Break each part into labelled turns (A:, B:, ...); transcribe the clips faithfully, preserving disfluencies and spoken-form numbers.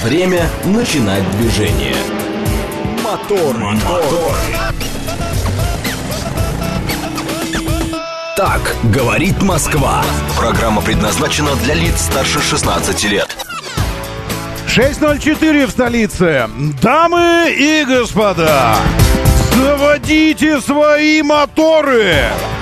A: Время начинать движение. Мотор, мотор. Так говорит Москва. Программа предназначена для лиц старше шестнадцати лет.
B: шесть ноль четыре в столице. Дамы и господа, заводите свои моторы.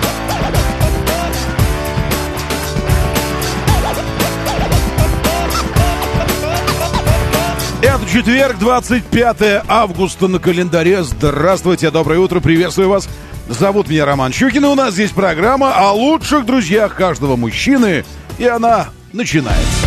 B: Это четверг, двадцать пятое августа на календаре. Здравствуйте, доброе утро, приветствую вас. Зовут меня Роман Щукин, и у нас здесь программа о лучших друзьях каждого мужчины. И она начинается.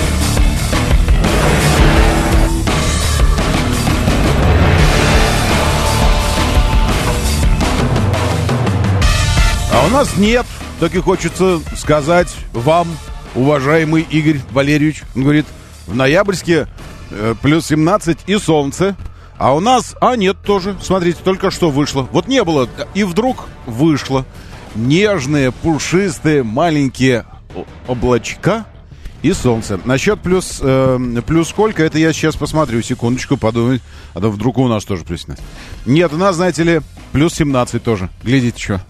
B: А у нас нет, так и хочется сказать вам, уважаемый Игорь Валерьевич. Он говорит, в ноябрьске э, плюс семнадцать и солнце. А у нас, а нет тоже, смотрите, только что вышло. Вот не было, и вдруг вышло. Нежные, пушистые, маленькие облачка и солнце. Насчет плюс, э, плюс сколько, это я сейчас посмотрю, секундочку, подумаю. А то вдруг у нас тоже плюс семнадцать. Нет, у нас, знаете ли, плюс семнадцать тоже. Глядите, что.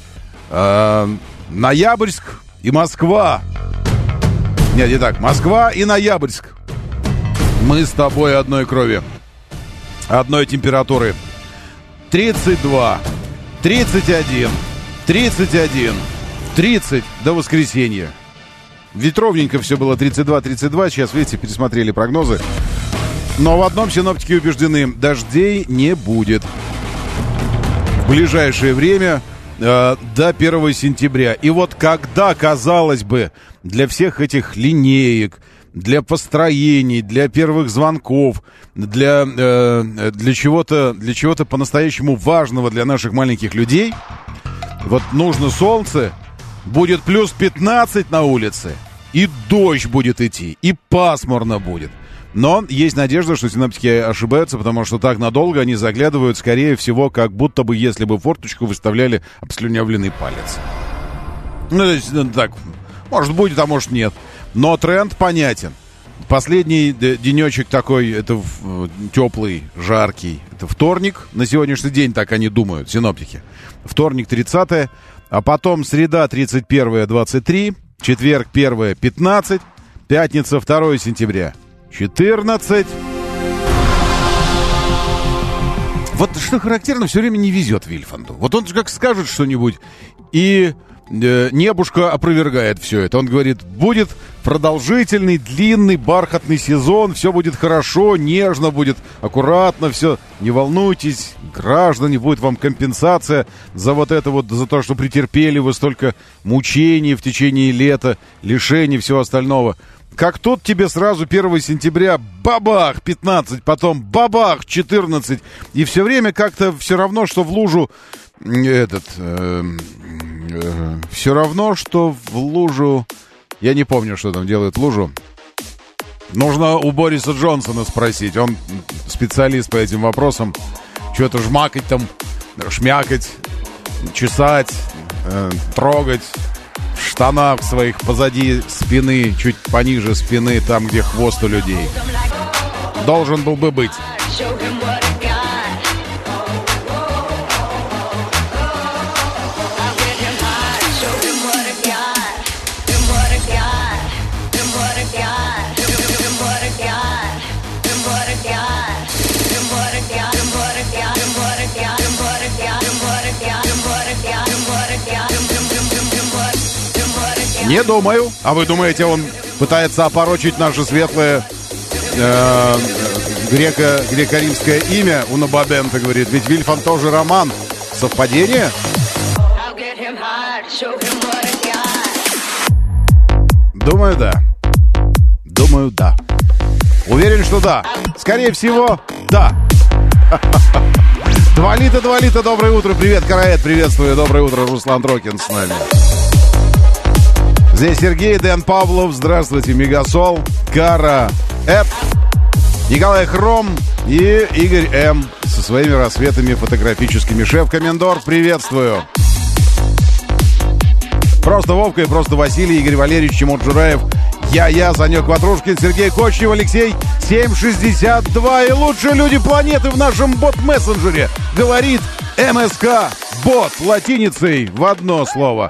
B: Э, Ноябрьск и Москва. Нет, не так, Москва и Ноябрьск. Мы с тобой одной крови. Одной температуры. тридцать два, тридцать один, тридцать один, тридцать до воскресенья. Ведь ровненько все было тридцать два, тридцать два. Сейчас, видите, пересмотрели прогнозы. Но в одном синоптики убеждены, дождей не будет в ближайшее время э, до первого сентября. И вот когда, казалось бы, для всех этих линеек, для построений, для первых звонков, для, э, для чего-то, для чего-то по-настоящему важного для наших маленьких людей, вот нужно солнце, будет плюс пятнадцать на улице, и дождь будет идти, и пасмурно будет. Но есть надежда, что синоптики ошибаются, потому что так надолго они заглядывают, скорее всего, как будто бы, если бы форточку выставляли обслюнявленный палец. Ну, то есть, ну, так, может будет, а может нет. Но тренд понятен. Последний денечек такой, это теплый, жаркий. Это вторник. На сегодняшний день так они думают, синоптики. Вторник тридцатое, а потом среда тридцать первое, двадцать три, четверг первое, пятнадцать, пятница второе сентября, четырнадцать. Вот что характерно, все время не везет Вильфанду. Вот он же как скажет что-нибудь, и э, небушка опровергает все это. Он говорит, будет продолжительный, длинный, бархатный сезон, все будет хорошо, нежно будет, аккуратно все. Не волнуйтесь, граждане, будет вам компенсация за вот это вот, за то, что претерпели вы столько мучений в течение лета, лишений, всего остального. Как тут тебе сразу первого сентября бабах пятнадцать, потом бабах четырнадцать, и все время как-то все равно, что в лужу этот э, э, все равно, что в лужу, я не помню, что там делает лужу. Нужно у Бориса Джонсона спросить, он специалист по этим вопросам. Что-то жмакать там, шмякать, чесать, э, трогать. В штанах своих позади спины, чуть пониже спины, там, где хвост у людей. Должен был бы быть. Не думаю. А вы думаете, он пытается опорочить наше светлое э, греко, греко-римское имя? Уна Бабента говорит. Ведь Вильфан тоже роман. Совпадение? Думаю, да. Думаю, да. Уверен, что да. Скорее всего, да. Двалита, Двалита, доброе утро. Привет, Караэт, приветствую. Доброе утро, Руслан Трокин с нами. Здесь Сергей, Дэн Павлов, здравствуйте, Мегасол, Кара, Эп, Николай Хром и Игорь М. со своими рассветами фотографическими. Шеф-комендор, приветствую. Просто Вовка и просто Василий, Игорь Валерьевич, Тимур Джураев. Я-я, Санек Ватрушкин, Сергей Кочнев, Алексей семь шестьдесят два. И лучшие люди планеты в нашем бот-мессенджере. Говорит МСК. Бот латиницей в одно слово.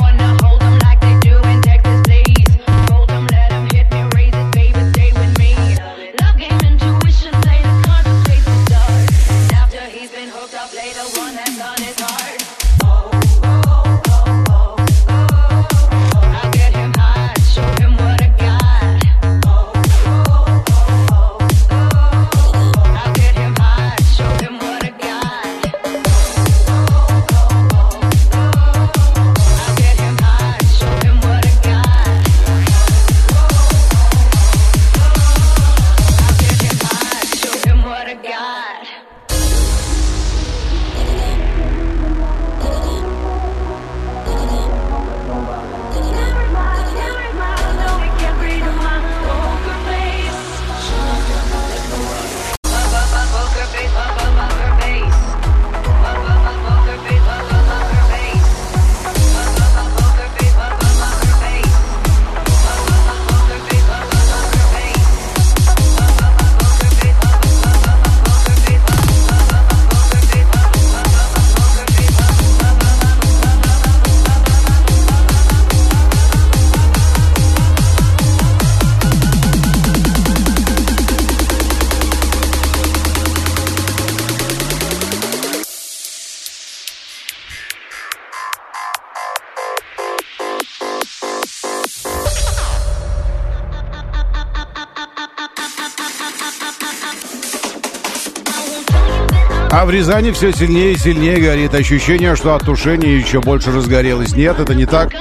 B: А в Рязани все сильнее и сильнее горит. Ощущение, что от тушения еще больше разгорелось. Нет, это не так.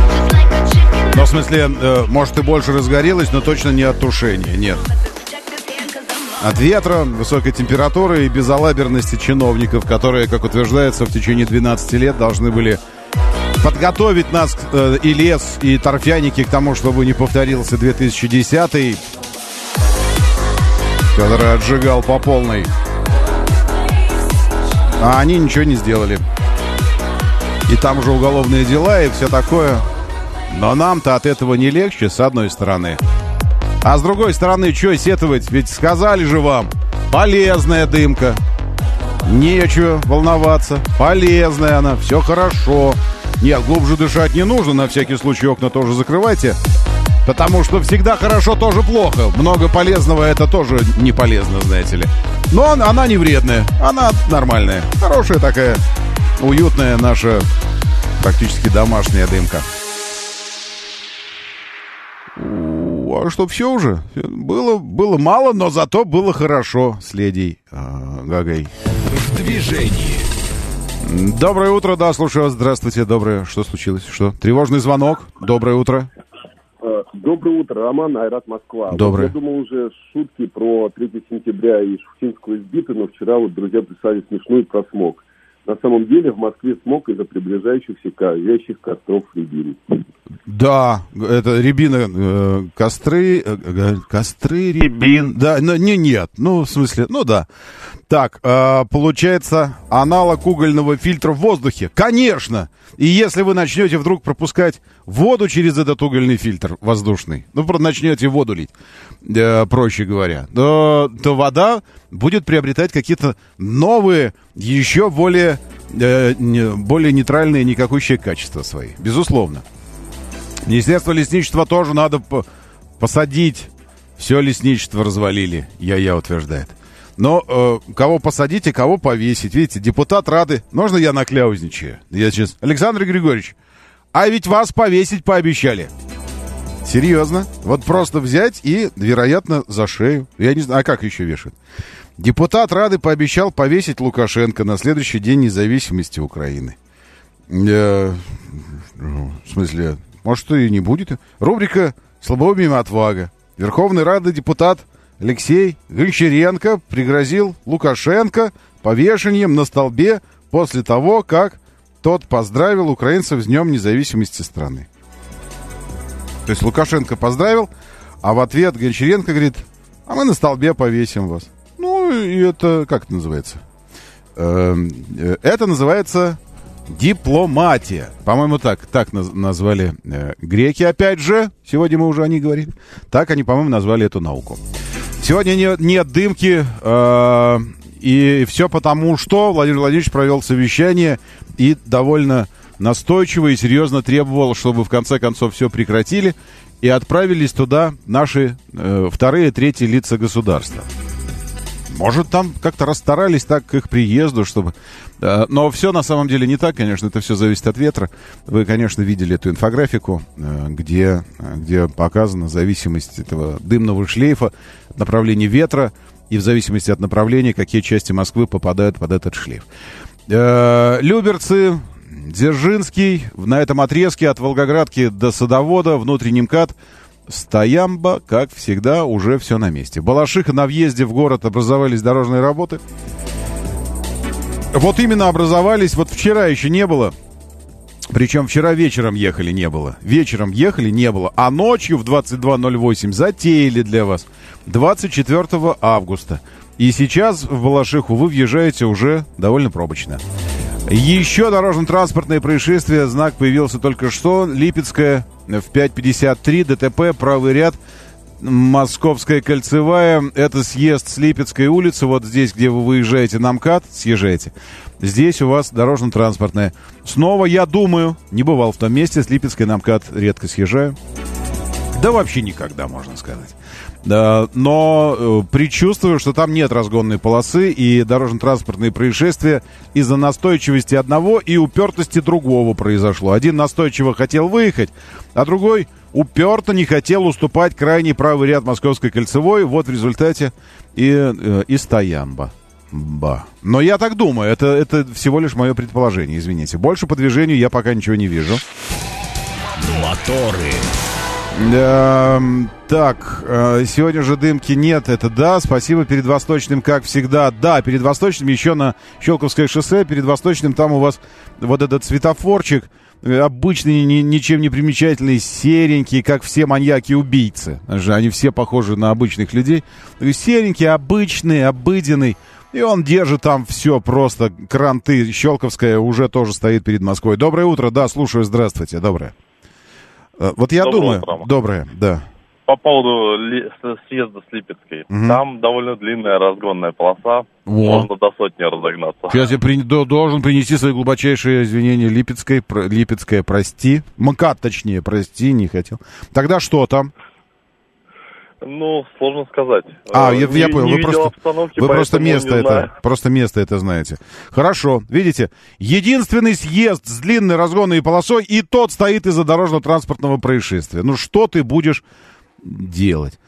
B: Но в смысле, э, может и больше разгорелось, но точно не от тушения. Нет. От ветра, высокой температуры и безалаберности чиновников, которые, как утверждается, в течение двенадцати лет должны были подготовить нас, э, и лес, и торфяники к тому, чтобы не повторился две тысячи десятый, который отжигал по полной. А они ничего не сделали. И там же уголовные дела и все такое. Но нам-то от этого не легче, с одной стороны. А с другой стороны, что сетовать? Ведь сказали же вам, полезная дымка. Нечего волноваться. Полезная она, все хорошо. Нет, глубже дышать не нужно. На всякий случай окна тоже закрывайте. Потому что всегда хорошо тоже плохо. Много полезного это тоже не полезно, знаете ли. Но она не вредная, она нормальная. Хорошая такая, уютная наша, практически домашняя дымка. А что, все уже? Было, было мало, но зато было хорошо с ледей а, Гагой.
A: В движении.
B: Доброе утро, да, слушаю вас. Здравствуйте, доброе. Что случилось? Что? Тревожный звонок. Доброе утро.
C: Доброе утро, Роман, Айрат, Москва.
B: Доброе.
C: Вот я думал, уже шутки про третьего сентября и Шуфутинского избиты, но вчера вот друзья прислали смешную про смог. На самом деле в Москве смог из-за приближающихся горящих костров рябин.
B: Да, это рябина, э, костры, э, костры, рябин. Да, но не, нет, ну, в смысле, ну да. Так, э, получается, аналог угольного фильтра в воздухе. Конечно! И если вы начнете вдруг пропускать воду через этот угольный фильтр воздушный, ну, просто начнете воду лить, э, проще говоря, то, то вода будет приобретать какие-то новые, еще более, э, не, более нейтральные, никакущие качества свои. Безусловно. Министерство лесничества тоже надо посадить. Все лесничество развалили, я-я утверждает. Но э, кого посадить и кого повесить. Видите, депутат Рады. Можно я накляузничаю? Я сейчас... Александр Григорьевич, а ведь вас повесить пообещали. Серьезно? Вот просто взять и, вероятно, за шею. Я не знаю, а как еще вешают? Депутат Рады пообещал повесить Лукашенко на следующий день независимости Украины. Э, в смысле, может, и не будет. Рубрика «Слабоумие и отвага». Верховный Рады депутат Алексей Гончаренко пригрозил Лукашенко повешением на столбе после того, как тот поздравил украинцев с Днем независимости страны. То есть Лукашенко поздравил, а в ответ Гончаренко говорит: а мы на столбе повесим вас. Ну, и это, как это называется? Это называется Дипломатия. По-моему, так, так наз- назвали э, греки, опять же. Сегодня мы уже о ней говорили. Так они, по-моему, назвали эту науку. Сегодня нет, нет дымки. Э, и все потому, что Владимир Владимирович провел совещание и довольно настойчиво и серьезно требовал, чтобы в конце концов все прекратили и отправились туда наши э, вторые, третьи лица государства. Может, там как-то расстарались так к их приезду, чтобы... Э, но все на самом деле не так, конечно, это все зависит от ветра. Вы, конечно, видели эту инфографику, э, где, где показана зависимость этого дымного шлейфа, направление ветра, и в зависимости от направления, какие части Москвы попадают под этот шлейф. Э, Люберцы, Дзержинский, на этом отрезке от Волгоградки до Садовода, внутренний МКАД, Стоямба, как всегда, уже все на месте. Балашиха, на въезде в город образовались дорожные работы. Вот именно образовались, вот вчера еще не было. Причем вчера вечером ехали, не было. Вечером ехали, не было. А ночью в двадцать два ноль восемь затеяли для вас двадцать четвёртого августа. И сейчас в Балашиху вы въезжаете уже довольно пробочно. Еще дорожно-транспортное происшествие. Знак появился только что. Липецкая в пять пятьдесят три. ДТП, правый ряд. Московская кольцевая. Это съезд с Липецкой улицы. Вот здесь, где вы выезжаете на МКАД, съезжаете. Здесь у вас дорожно-транспортное. Снова, я думаю, не бывал в том месте. С Липецкой на МКАД редко съезжаю. Да вообще никогда, можно сказать. Да, но э, предчувствую, что там нет разгонной полосы, и дорожно-транспортные происшествия из-за настойчивости одного и упертости другого произошло. Один настойчиво хотел выехать, а другой уперто не хотел уступать крайний правый ряд Московской кольцевой. Вот в результате и, э, и Стоямба. Ба. Но я так думаю, это, это всего лишь мое предположение, извините. Больше по движению я пока ничего не вижу.
A: Моторы.
B: Э, так, э, сегодня же дымки нет, это да, спасибо. Перед Восточным, как всегда, да, перед Восточным еще на Щелковское шоссе, перед Восточным там у вас вот этот светофорчик, э, обычный, ни, ничем не примечательный, серенький, как все маньяки-убийцы. Они все похожи на обычных людей. Серенький, обычный, обыденный. И он держит там все просто, кранты. Щелковская уже тоже стоит перед Москвой. Доброе утро, да, слушаю, здравствуйте, доброе. Вот я
D: Доброе
B: думаю,
D: утро.
B: доброе, да.
D: По поводу ли, съезда с Липецкой.
B: Угу.
D: Там довольно длинная разгонная полоса.
B: Во.
D: Можно до сотни разогнаться.
B: Сейчас я при, до, должен принести свои глубочайшие извинения Липецкой. Про, Липецкая, прости. МКАД, точнее, прости, не хотел. Тогда что там?
D: Ну, сложно сказать.
B: А, я,
D: не,
B: я понял,
D: не
B: вы просто, вы просто место это, просто место это знаете. Хорошо, видите, единственный съезд с длинной разгонной полосой, и тот стоит из-за дорожно-транспортного происшествия. Ну, что ты будешь делать?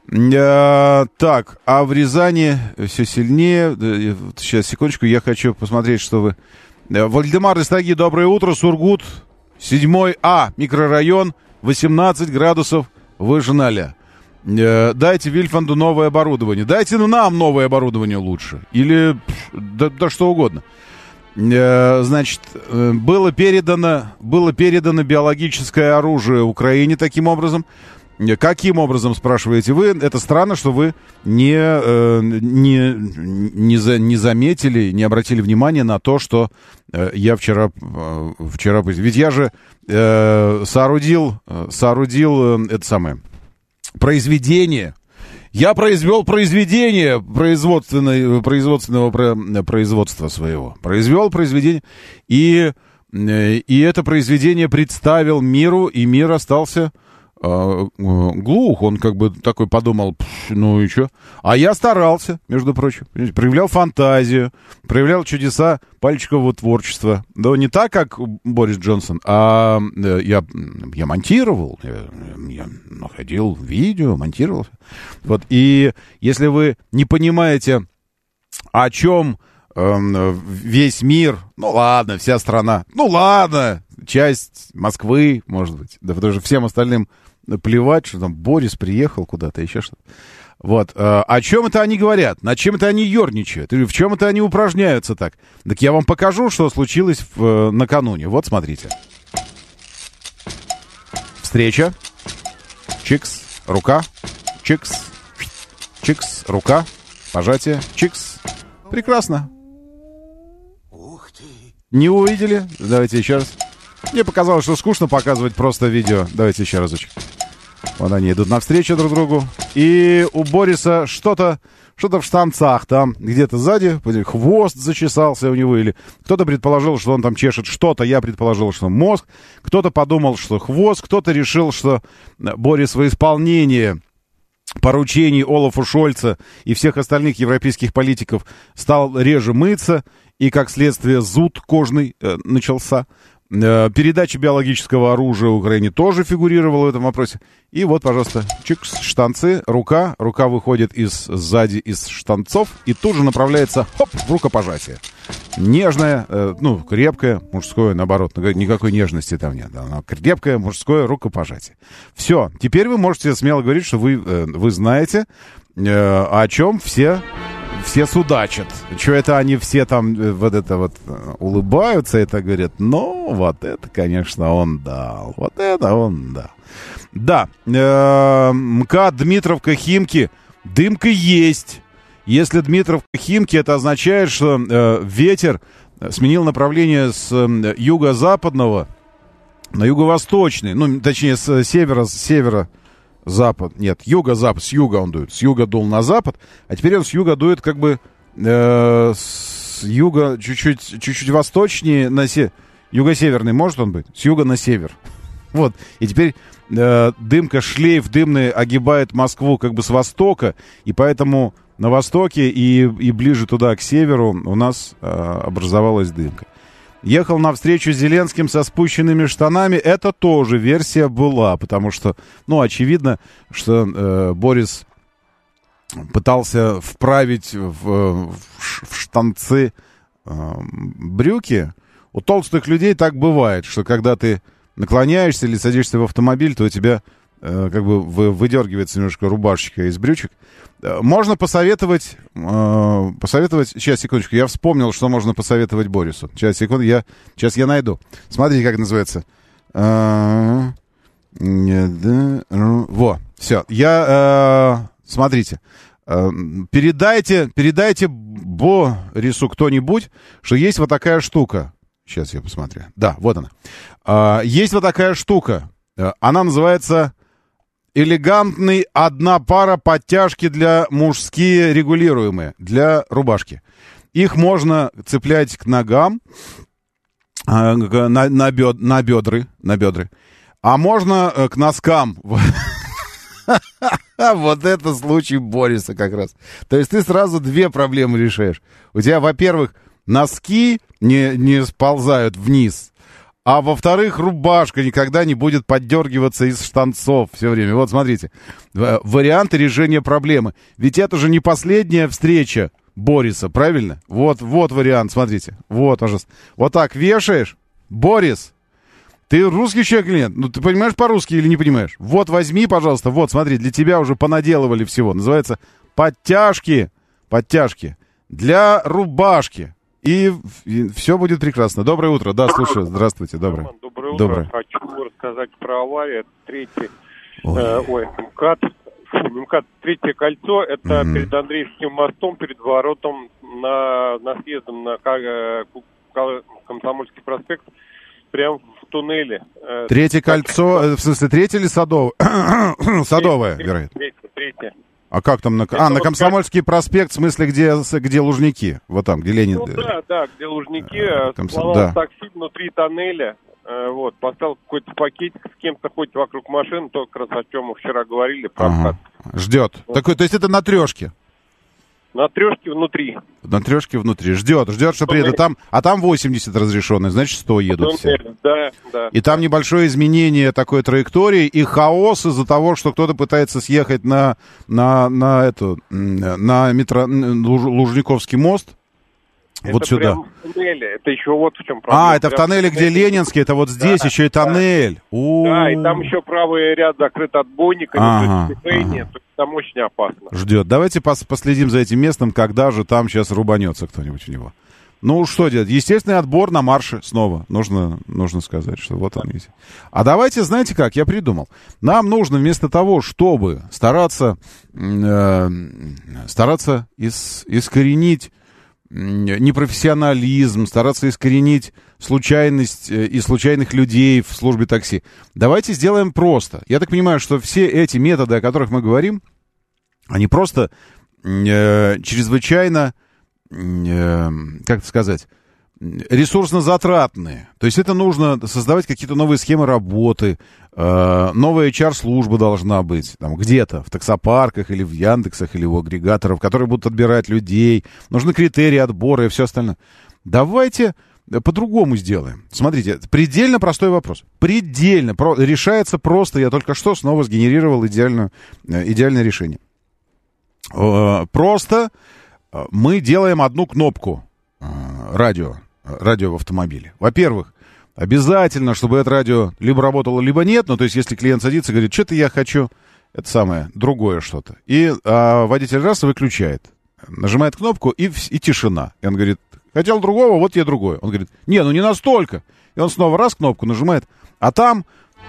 B: А, так, а в Рязани все сильнее. Сейчас, секундочку, я хочу посмотреть, что вы... Вальдемар из Таги, доброе утро. Сургут, седьмой А, микрорайон, восемнадцать градусов выше ноля. Дайте Вильфанду новое оборудование. Дайте нам новое оборудование лучше. Или да, да что угодно. Значит, было передано, было передано биологическое оружие Украине таким образом. Каким образом, спрашиваете вы? Это странно, что вы не, не, не, за, не заметили, не обратили внимания на то, что я вчера... вчера ведь я же соорудил, соорудил это самое... произведение. Я произвел произведение производственного, производственного производства своего. Произвел произведение. И, и это произведение представил миру, и мир остался э, глух. Он как бы такой подумал, ну и что? А я старался, между прочим. Проявлял фантазию, проявлял чудеса пальчикового творчества. Да не так, как Борис Джонсон, а я, я монтировал, я, я находил видео, монтировал. Вот. И если вы не понимаете, о чем э, весь мир, ну ладно, вся страна, ну ладно, часть Москвы, может быть, да потому что всем остальным плевать, что там Борис приехал куда-то, еще что-то. Вот. О чем это они говорят? Над чем это они ерничают? В чем это они упражняются так? Так я вам покажу, что случилось в, накануне. Вот, смотрите. Встреча. Чикс. Рука. Чикс. Чикс. Рука. Пожатие. Чикс. Прекрасно.
E: Ух ты!
B: Не увидели? Давайте еще раз. Мне показалось, что скучно показывать просто видео. Давайте еще разочек. Вот они идут навстречу друг другу. И у Бориса что-то, что-то в штанцах там, где-то сзади, хвост зачесался у него, или кто-то предположил, что он там чешет что-то, я предположил, что мозг, кто-то подумал, что хвост, кто-то решил, что Борис во исполнение поручений Олафа Шольца и всех остальных европейских политиков стал реже мыться, и, как следствие, зуд кожный э, начался. Передача биологического оружия Украине тоже фигурировала в этом вопросе. И вот, пожалуйста, чикс, штанцы, рука. Рука выходит из, сзади из штанцов и тут же направляется, хоп, в рукопожатие. Нежное, э, ну, крепкое, мужское, наоборот, никакой нежности там нет. Оно крепкое, мужское рукопожатие. Все, теперь вы можете смело говорить, что вы, э, вы знаете, э, о чем все... Все судачат. Что это они все там вот это вот улыбаются, это говорят, ну, вот это, конечно, он дал. Вот это он дал. Да, э, МКАД Дмитровка Химки, дымка есть. Если Дмитровка Химки, это означает, что э, ветер сменил направление с э, юго-западного на юго-восточный, ну, точнее, с севера, с севера. Запад, нет, юго-запад, с юга он дует, с юга дул на запад, а теперь он с юга дует как бы э, с юга чуть-чуть, чуть-чуть восточнее, на се... юго-северный может он быть, с юга на север. Вот, и теперь э, дымка, шлейф дымный огибает Москву как бы с востока, и поэтому на востоке и, и ближе туда, к северу, у нас э, образовалась дымка. Ехал навстречу Зеленским со спущенными штанами. Это тоже версия была, потому что, ну, очевидно, что э, Борис пытался вправить в, в штанцы э, брюки. У толстых людей так бывает, что когда ты наклоняешься или садишься в автомобиль, то у тебя э, как бы вы, выдергивается немножко рубашечка из брючек. Можно посоветовать, э, посоветовать, сейчас, секундочку, я вспомнил, что можно посоветовать Борису. Сейчас, секунду, я, сейчас я найду. Смотрите, как называется. Э, во, все. Я, э, смотрите, э, передайте, передайте Борису кто-нибудь, что есть вот такая штука. Сейчас я посмотрю. Да, вот она. Э, есть вот такая штука. Она называется... Элегантный одна пара подтяжки для мужские регулируемые, для рубашки. Их можно цеплять к ногам, на, на, бед, на, бедры, на бедры, а можно к носкам. Вот это случай Бориса как раз. То есть ты сразу две проблемы решаешь. У тебя, во-первых, носки не, не сползают вниз, а во-вторых, рубашка никогда не будет поддергиваться из штанцов все время. Вот, смотрите, варианты решения проблемы. Ведь это же не последняя встреча Бориса, правильно? Вот, вот вариант, смотрите. Вот, пожалуйста. Вот так вешаешь. Борис, ты русский человек или нет? Ну, ты понимаешь по-русски или не понимаешь? Вот, возьми, пожалуйста, вот, смотри, для тебя уже понаделывали всего. Называется подтяжки, подтяжки для рубашки. И, и все будет прекрасно. Доброе утро. Да, слушаю. Здравствуйте. Доброе.
E: Роман, доброе утро.
B: Доброе.
E: Хочу рассказать про аварию. Это третий... Ой, э, ой МКАД. Фу, МКАД. Третье кольцо. Это mm-hmm. перед Андреевским мостом, перед воротом на, на съездом на Комсомольский проспект. Прям в туннеле.
B: Третье кольцо, в смысле, третье или садовое? Садовое, вероятно.
E: Третье, третье.
B: А как там? На... А, на Комсомольский проспект, в смысле, где, где Лужники? Вот там, где Ленин.
E: Ну да, да, где Лужники.
B: Комсом... Да.
E: Такси внутри тоннеля. Вот, поставил какой-то пакетик, с кем-то ходит вокруг машины, то как раз о чем мы вчера говорили. Про
B: ага. Ждет. Вот. Такой, то есть это на трешке?
E: На трешке внутри.
B: На трешке внутри. Ждет, ждет, что приедут. Там, а там восемьдесят разрешенных, значит, сто едут все.
E: Да, да.
B: И там небольшое изменение такой траектории и хаос из-за того, что кто-то пытается съехать на, на, на, эту, на метро, Лужниковский мост.
E: Это
B: вот сюда.
E: В тоннеле. Это еще вот в чем проблема.
B: А, это в тоннеле, где Ленинский, это вот здесь да, еще и тоннель.
E: Да. да, и там еще правый ряд закрыт отбойниками,
B: ага,
E: то есть ага. то есть там очень опасно.
B: Ждет. Давайте пос- последим за этим местом, когда же там сейчас рубанется кто-нибудь у него. Ну, что делать? Естественный отбор на марше снова. Нужно, нужно сказать, что вот он есть. А давайте, знаете как, я придумал. Нам нужно вместо того, чтобы стараться, э, стараться ис- искоренить непрофессионализм, стараться искоренить случайность и случайных людей в службе такси. Давайте сделаем просто. Я так понимаю, что все эти методы, о которых мы говорим, они просто э, чрезвычайно, э, как это сказать, ресурсно-затратные. То есть это нужно создавать какие-то новые схемы работы, э, новая эйч ар-служба должна быть там где-то, в таксопарках или в Яндексах, или у агрегаторов, которые будут отбирать людей. Нужны критерии отбора и все остальное. Давайте по-другому сделаем. Смотрите, предельно простой вопрос. Предельно. Про, решается просто. Я только что снова сгенерировал идеальную, идеальное решение. Э, просто мы делаем одну кнопку э, радио. радио в автомобиле. Во-первых, обязательно, чтобы это радио либо работало, либо нет. Ну, то есть, если клиент садится и говорит, что-то я хочу, это самое, другое что-то. И а, водитель раз и выключает. Нажимает кнопку, и, и тишина. И он говорит, хотел другого, вот тебе другое. Он говорит, не, ну не настолько. И он снова раз кнопку нажимает, а там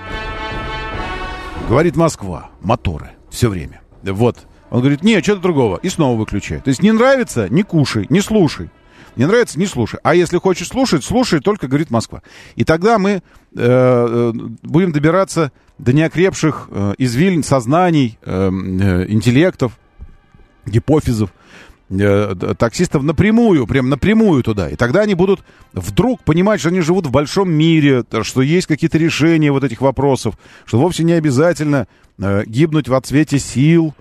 B: говорит Москва, моторы, все время. Вот. Он говорит, не, что-то другого. И снова выключает. То есть, не нравится, не кушай, не слушай. Не нравится, не слушай. А если хочешь слушать, слушай, только говорит Москва. И тогда мы э, будем добираться до неокрепших э, извилин сознаний, э, э, интеллектов, гипофизов, э, таксистов напрямую, прям напрямую туда. И тогда они будут вдруг понимать, что они живут в большом мире, что есть какие-то решения вот этих вопросов, что вовсе не обязательно э, гибнуть во цвете сил,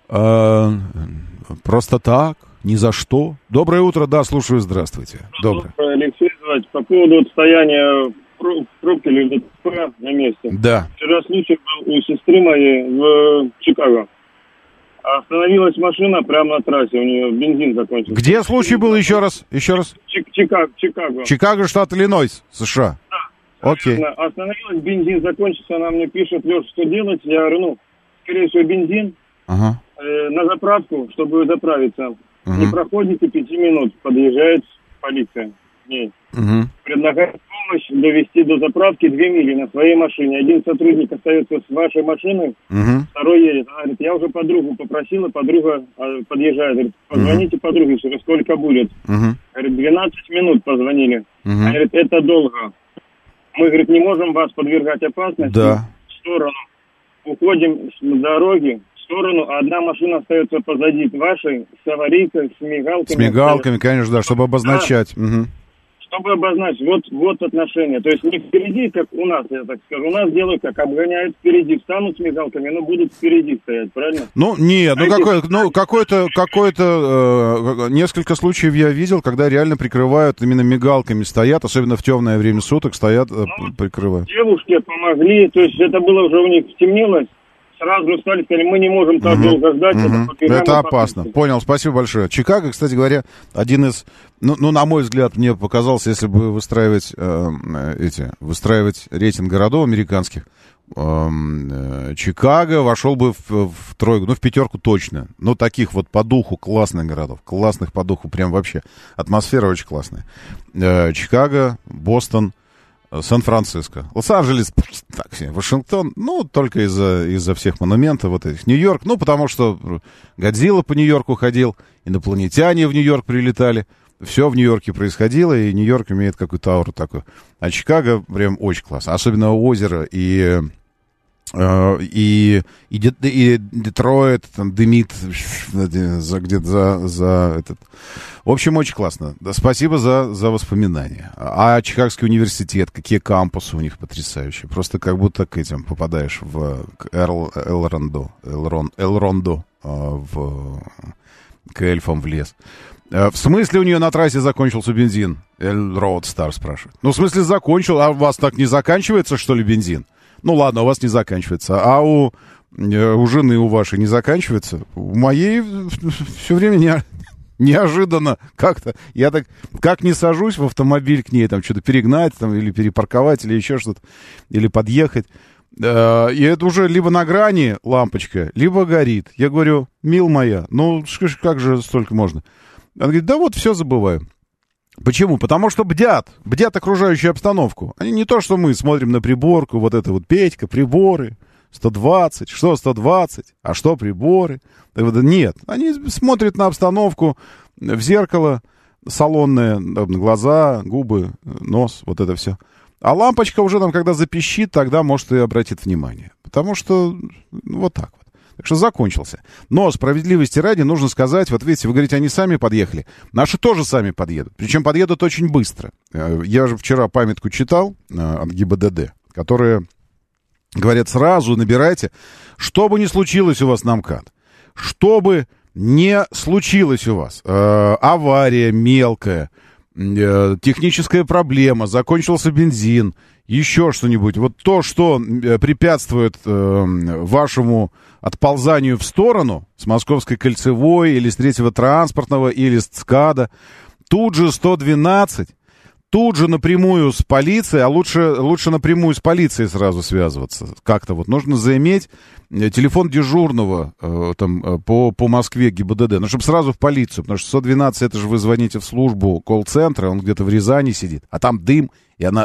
B: э, просто так. Ни за что. Доброе утро, да, слушаю, здравствуйте. Доброе.
F: Алексей, по поводу стояния в пробке или ДТП на месте.
B: Да.
F: Вчера случай был у сестры моей в Чикаго. Остановилась машина прямо на трассе, у нее бензин закончился.
B: Где случай был, еще раз? Еще раз.
F: Чик- Чикаго, Чикаго.
B: Чикаго, штат Иллинойс, США.
F: Да.
B: Окей.
F: Остановилась, бензин закончился, она мне пишет, Леш, что делать? Я говорю, ну, скорее всего, бензин.
B: Ага.
F: Э, на заправку, чтобы заправиться.
B: Угу.
F: Не проходит и пяти минут, подъезжает полиция к ней.
B: Угу.
F: Предлагает помощь довести до заправки две мили на своей машине. Один сотрудник остается с вашей машиной, угу. Второй едет. Она говорит, я уже подругу попросила, подруга подъезжает. Говорит, позвоните угу. подруге, через сколько будет. Угу. Говорит, двенадцать минут позвонили. Угу. Она говорит, это долго. Мы, говорит, не можем вас подвергать опасности.
B: Да.
F: В сторону. Уходим с дороги. Сторону, а одна машина остается позади вашей, с аварийкой, с мигалками.
B: С мигалками, конечно, да, чтобы обозначать. Да. Угу.
F: Чтобы обозначить, вот, вот отношения. То есть не впереди, как у нас, я так скажу. У нас делают как, обгоняют впереди, встанут с мигалками, но будут впереди стоять, правильно?
B: Ну, нет, ну, какой, ну какой-то, какой-то, э, несколько случаев я видел, когда реально прикрывают, именно мигалками стоят, особенно в темное время суток стоят, э, ну, прикрывают.
F: Девушке помогли, то есть это было уже у них стемнелось. Сразу стали, сказали, мы не можем так угу. долго ждать.
B: Угу. Это, это опасно. Понял, спасибо большое. Чикаго, кстати говоря, один из, ну, ну на мой взгляд, мне показался, если бы выстраивать э, эти, выстраивать рейтинг городов американских, э, э, Чикаго вошел бы в, в тройку, ну, в пятерку точно. Ну, таких вот по духу классных городов, классных по духу, прям вообще. Атмосфера очень классная. Э, Чикаго, Бостон, Сан-Франциско, Лос-Анджелес, так себе, Вашингтон, ну, только из-за из-за всех монументов вот этих. Нью-Йорк, ну, потому что Годзилла по Нью-Йорку ходил, инопланетяне в Нью-Йорк прилетали, все в Нью-Йорке происходило, и Нью-Йорк имеет какую-то ауру такую. А Чикаго прям очень классно, особенно озеро и... И, и, и Детройт там дымит за, где-то за, за этот. В общем, очень классно. Да, спасибо за, за воспоминания. А Чикагский университет, какие кампусы у них потрясающие. Просто как будто к этим попадаешь в Эл, Элрондо, Элрон, Элрондо, в, к эльфам в лес. В смысле у нее на трассе закончился бензин? Эль Роудстар спрашивает. Ну, в смысле закончил, а у вас так не заканчивается, что ли, бензин? Ну, ладно, у вас не заканчивается. А у, у жены у вашей не заканчивается? У моей все время не, неожиданно как-то. Я так, как не сажусь в автомобиль к ней, там, что-то перегнать, там, или перепарковать, или еще что-то, или подъехать. Э, и это уже либо на грани лампочка, либо горит. Я говорю, мил моя, ну, как же столько можно? Она говорит, да вот, все забываю. Почему? Потому что бдят, бдят окружающую обстановку. Они не то, что мы смотрим на приборку, вот это вот Петька, приборы, сто двадцать, что сто двадцать, а что приборы? Нет, они смотрят на обстановку в зеркало, салонная, глаза, губы, нос, вот это все. А лампочка уже там, когда запищит, тогда, может, и обратит внимание. Потому что ну, вот так вот. Так что закончился. Но справедливости ради нужно сказать, вот видите, вы говорите, они сами подъехали. Наши тоже сами подъедут. Причем подъедут очень быстро. Я же вчера памятку читал от ГИБДД, которые говорят, сразу набирайте, что бы ни случилось у вас на МКАД, что бы не случилось у вас, э, авария мелкая, э, техническая проблема, закончился бензин, еще что-нибудь. Вот то, что препятствует э, вашему отползанию в сторону с Московской кольцевой или с третьего транспортного или с ЦКАДа, тут же сто двенадцать, тут же напрямую с полицией, а лучше, лучше напрямую с полицией сразу связываться. Как-то вот нужно заиметь телефон дежурного э, там, по, по Москве ГИБДД, ну, чтобы сразу в полицию, потому что сто двенадцать, это же вы звоните в службу колл-центра, он где-то в Рязани сидит, а там дым, и она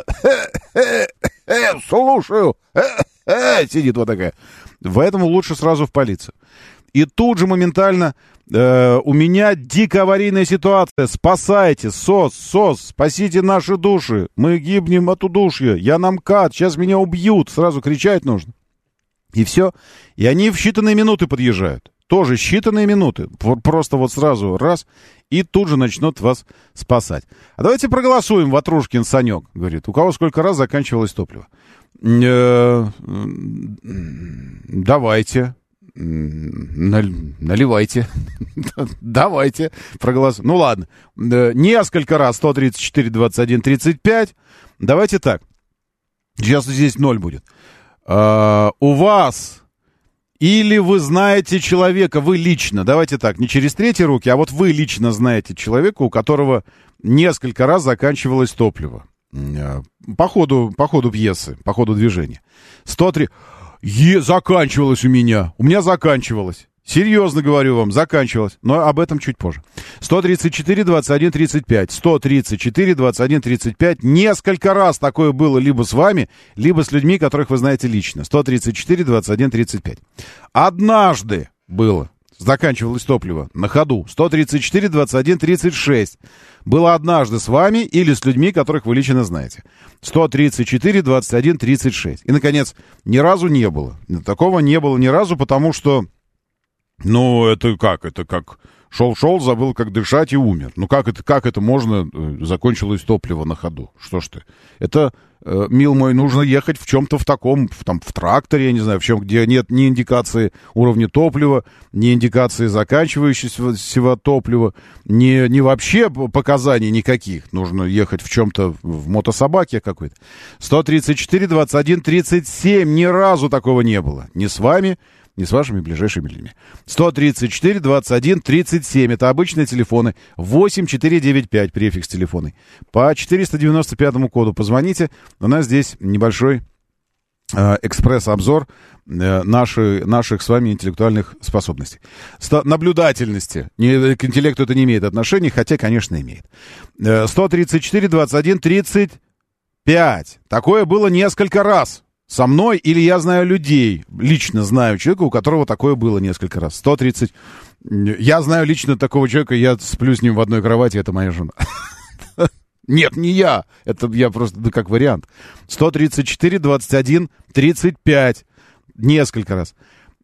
B: слушаю, сидит вот такая. Поэтому лучше сразу в полицию. И тут же моментально э, у меня дико аварийная ситуация. Спасайте, СОС, СОС, спасите наши души. Мы гибнем от удушья. Я на МКАД, сейчас меня убьют. Сразу кричать нужно. И все. И они в считанные минуты подъезжают. Тоже считанные минуты. Просто вот сразу раз. И тут же начнут вас спасать. А давайте проголосуем, Ватрушкин Санек. Говорит, у кого сколько раз заканчивалось топливо? Давайте. Наливайте. Давайте проголосуем. Ну ладно. Несколько раз. сто тридцать четыре, двадцать один, тридцать пять. Давайте так. Сейчас здесь ноль будет. Uh, у вас или вы знаете человека, вы лично, давайте так, не через третьи руки, а вот вы лично знаете человека, у которого несколько раз заканчивалось топливо. Uh, по ходу, по ходу пьесы, по ходу движения. сто три... Е, заканчивалось у меня. У меня заканчивалось. Серьезно говорю вам, заканчивалось. Но об этом чуть позже. сто тридцать четыре, двадцать один, тридцать пять. сто тридцать четыре, двадцать один, тридцать пять. Несколько раз такое было либо с вами, либо с людьми, которых вы знаете лично. сто тридцать четыре, двадцать один, тридцать пять. Однажды было. Заканчивалось топливо на ходу. сто тридцать четыре, двадцать один, тридцать шесть. Было однажды с вами или с людьми, которых вы лично знаете. сто тридцать четыре, двадцать один, тридцать шесть. И, наконец, ни разу не было. Такого не было ни разу, потому что... Ну, это как? Это как шел-шел, забыл, как дышать и умер. Ну, как это, как это можно? Закончилось топливо на ходу. Что ж ты? Это, э, мил мой, нужно ехать в чем-то в таком, в, там, в тракторе, я не знаю, в чем, где нет ни индикации уровня топлива, ни индикации заканчивающегося топлива, ни, ни вообще показаний никаких. Нужно ехать в чем-то, в мотособаке какой-то. сто тридцать четыре, двадцать один, тридцать семь. Ни разу такого не было. Ни с вами, не с вашими ближайшими людьми. сто тридцать четыре, двадцать один, тридцать семь. Это обычные телефоны. восемь четыре девять пять, префикс телефона. По четыреста девяносто пятому коду позвоните. У нас здесь небольшой э, экспресс-обзор э, наши, наших с вами интеллектуальных способностей. Сто, наблюдательности. Не, к интеллекту это не имеет отношения, хотя, конечно, имеет. Э, сто тридцать четыре, двадцать один, тридцать пять. Такое было несколько раз. Со мной, или я знаю людей, лично знаю человека, у которого такое было несколько раз. сто тридцать. Я знаю лично такого человека, я сплю с ним в одной кровати, это моя жена. Нет, не я. Это я просто, да, как вариант. сто тридцать четыре, двадцать один, тридцать пять. Несколько раз.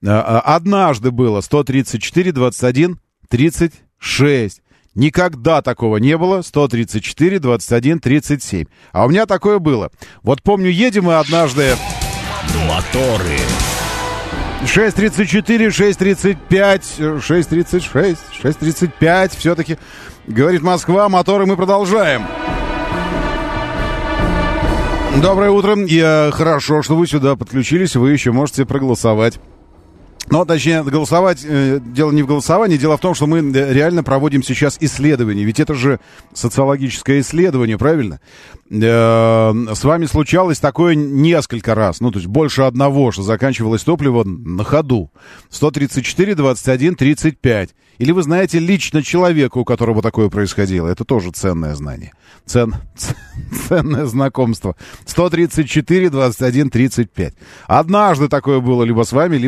B: Однажды было сто тридцать четыре, двадцать один, тридцать шесть. Никогда такого не было. сто тридцать четыре, двадцать один, тридцать семь. А у меня такое было. Вот помню, едем мы однажды...
A: Моторы.
B: шесть тридцать четыре, шесть тридцать пять, шесть тридцать шесть, шесть тридцать пять. Все-таки, говорит Москва, моторы, мы продолжаем. Доброе утро. И хорошо, что вы сюда подключились. Вы еще можете проголосовать. Но, точнее, голосовать, э, дело не в голосовании, дело в том, что мы реально проводим сейчас исследование. Ведь это же социологическое исследование, правильно? Э, с вами случалось такое несколько раз, ну, то есть больше одного, что заканчивалось топливо на ходу. сто тридцать четыре, двадцать один, тридцать пять. Или вы знаете лично человека, у которого такое происходило. Это тоже ценное знание. Цен, ценное знакомство. сто тридцать четыре, двадцать один, тридцать пять. Однажды такое было либо с вами, либо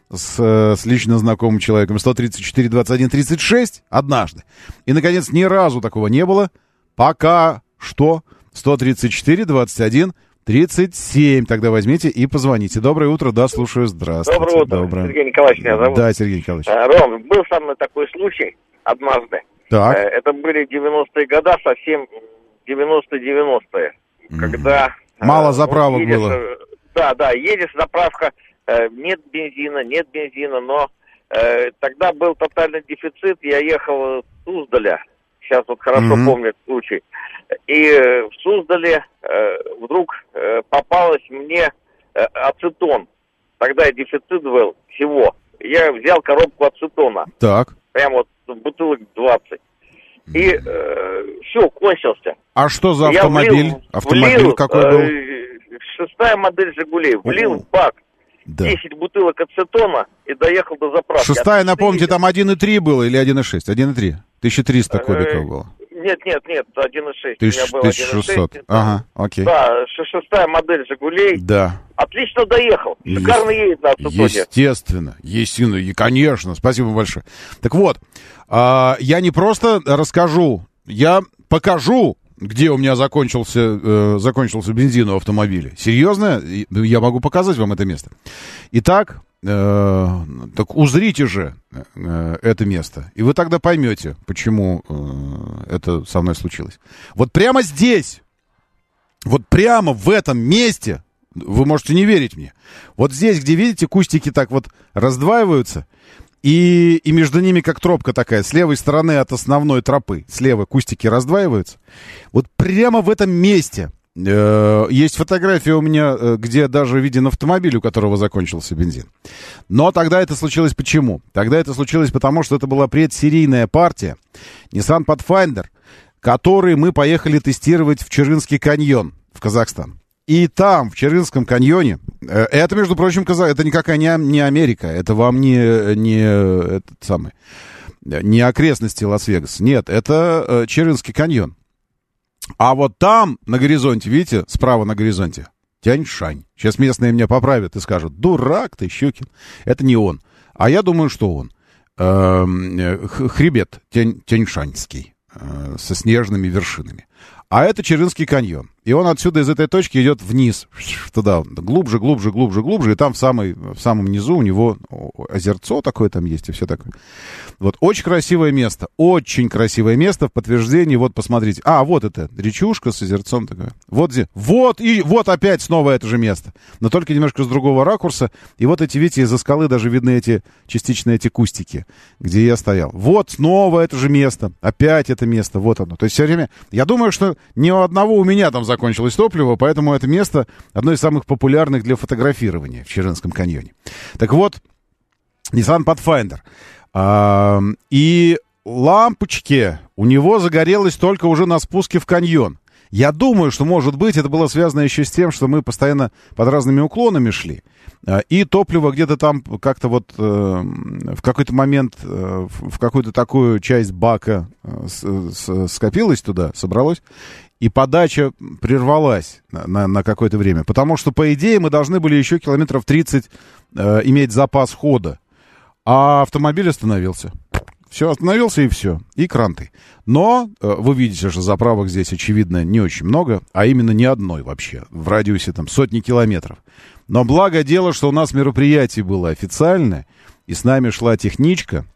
B: с, с лично знакомым человеком. сто тридцать четыре двадцать один тридцать шесть однажды. И, наконец, ни разу такого не было. Пока что сто тридцать четыре двадцать один тридцать семь. Тогда возьмите и позвоните. Доброе утро, да, слушаю. Здравствуйте.
G: Доброе утро.
B: Доброе.
G: Сергей Николаевич меня зовут.
B: Да, Сергей Николаевич.
G: Ром, был со мной такой случай однажды.
B: Так.
G: Это были девяностые годы, совсем девяносто-девяностые. Mm-hmm. Когда...
B: Мало заправок
G: едешь,
B: было.
G: Да, да, едешь, заправка, нет бензина, нет бензина, но э, тогда был тотальный дефицит, я ехал в Суздаля, сейчас вот хорошо mm-hmm. помню этот случай, и э, в Суздале э, вдруг э, попалось мне э, ацетон, тогда дефицит был всего, я взял коробку ацетона,
B: так.
G: прямо вот бутылок двадцать, и э, все, кончился.
B: А что за автомобиль?
G: Влил,
B: Автомобиль
G: влил,
B: какой был?
G: Э, шестая модель «Жигулей». Влил в бак
B: да.
G: десять бутылок ацетона и доехал до заправки.
B: Шестая, напомните, там один и три было или один и шесть? один и три. тысяча триста кубиков было.
G: Нет, нет, нет, один и шесть. У меня был
B: тысяча шестьсот.
G: один и шесть.
B: Ага, окей.
G: Да, шестая модель «Жигулей».
B: Да.
G: Отлично доехал. Шикарно
B: Е-
G: едет на ацетоне.
B: Естественно, естественно, и, конечно. Спасибо большое. Так вот, а, я не просто расскажу, я покажу, где у меня закончился, э, закончился бензин у автомобиля. Серьезно? Я могу показать вам это место. Итак, э, так узрите же э, это место. И вы тогда поймете, почему э, это со мной случилось. Вот прямо здесь, вот прямо в этом месте, вы можете не верить мне, вот здесь, где, видите, кустики так вот раздваиваются, И, и между ними как тропка такая, с левой стороны от основной тропы, слева кустики раздваиваются. Вот прямо в этом месте э, есть фотография у меня, э, где даже виден автомобиль, у которого закончился бензин. Но тогда это случилось почему? Тогда это случилось потому, что это была предсерийная партия Nissan Pathfinder, который мы поехали тестировать в Чырынский каньон в Казахстан. И там, в Чырынском каньоне, это, между прочим, это никакая не, не Америка, это вам не, не, этот самый, не окрестности Лас-Вегаса. Нет, это Чырынский каньон. А вот там, на горизонте, видите, справа на горизонте, Тянь-Шань. Сейчас местные меня поправят и скажут: дурак ты, Щукин. Это не он. А я думаю, что он. Хребет Тянь-Шаньский со снежными вершинами. А это Чырынский каньон. И он отсюда, из этой точки, идет вниз, туда, глубже, глубже, глубже, глубже. И там в, самой, в самом низу у него озерцо такое там есть и все такое. Вот, очень красивое место. Очень красивое место в подтверждении. Вот, посмотрите. А, вот это, речушка с озерцом такое. Вот здесь. Вот, и вот опять снова это же место. Но только немножко с другого ракурса. И вот эти, видите, из-за скалы даже видны эти, частично эти кустики, где я стоял. Вот снова это же место. Опять это место. Вот оно. То есть все время... Я думаю, что ни у одного у меня там закончилось топливо, поэтому это место одно из самых популярных для фотографирования в Чырынском каньоне. Так вот, Nissan Pathfinder. А, и лампочки у него загорелось только уже на спуске в каньон. Я думаю, что, может быть, это было связано еще с тем, что мы постоянно под разными уклонами шли. И топливо где-то там как-то вот э, в какой-то момент, э, в какую-то такую часть бака э, с, с, скопилось туда, собралось, и подача прервалась на, на, на какое-то время. Потому что, по идее, мы должны были еще километров тридцать э, иметь запас хода. А автомобиль остановился. Все, остановился и все. И кранты. Но э, вы видите, что заправок здесь, очевидно, не очень много, а именно ни одной вообще. В радиусе там сотни километров. Но благо дело, что у нас мероприятие было официальное, и с нами шла техничка.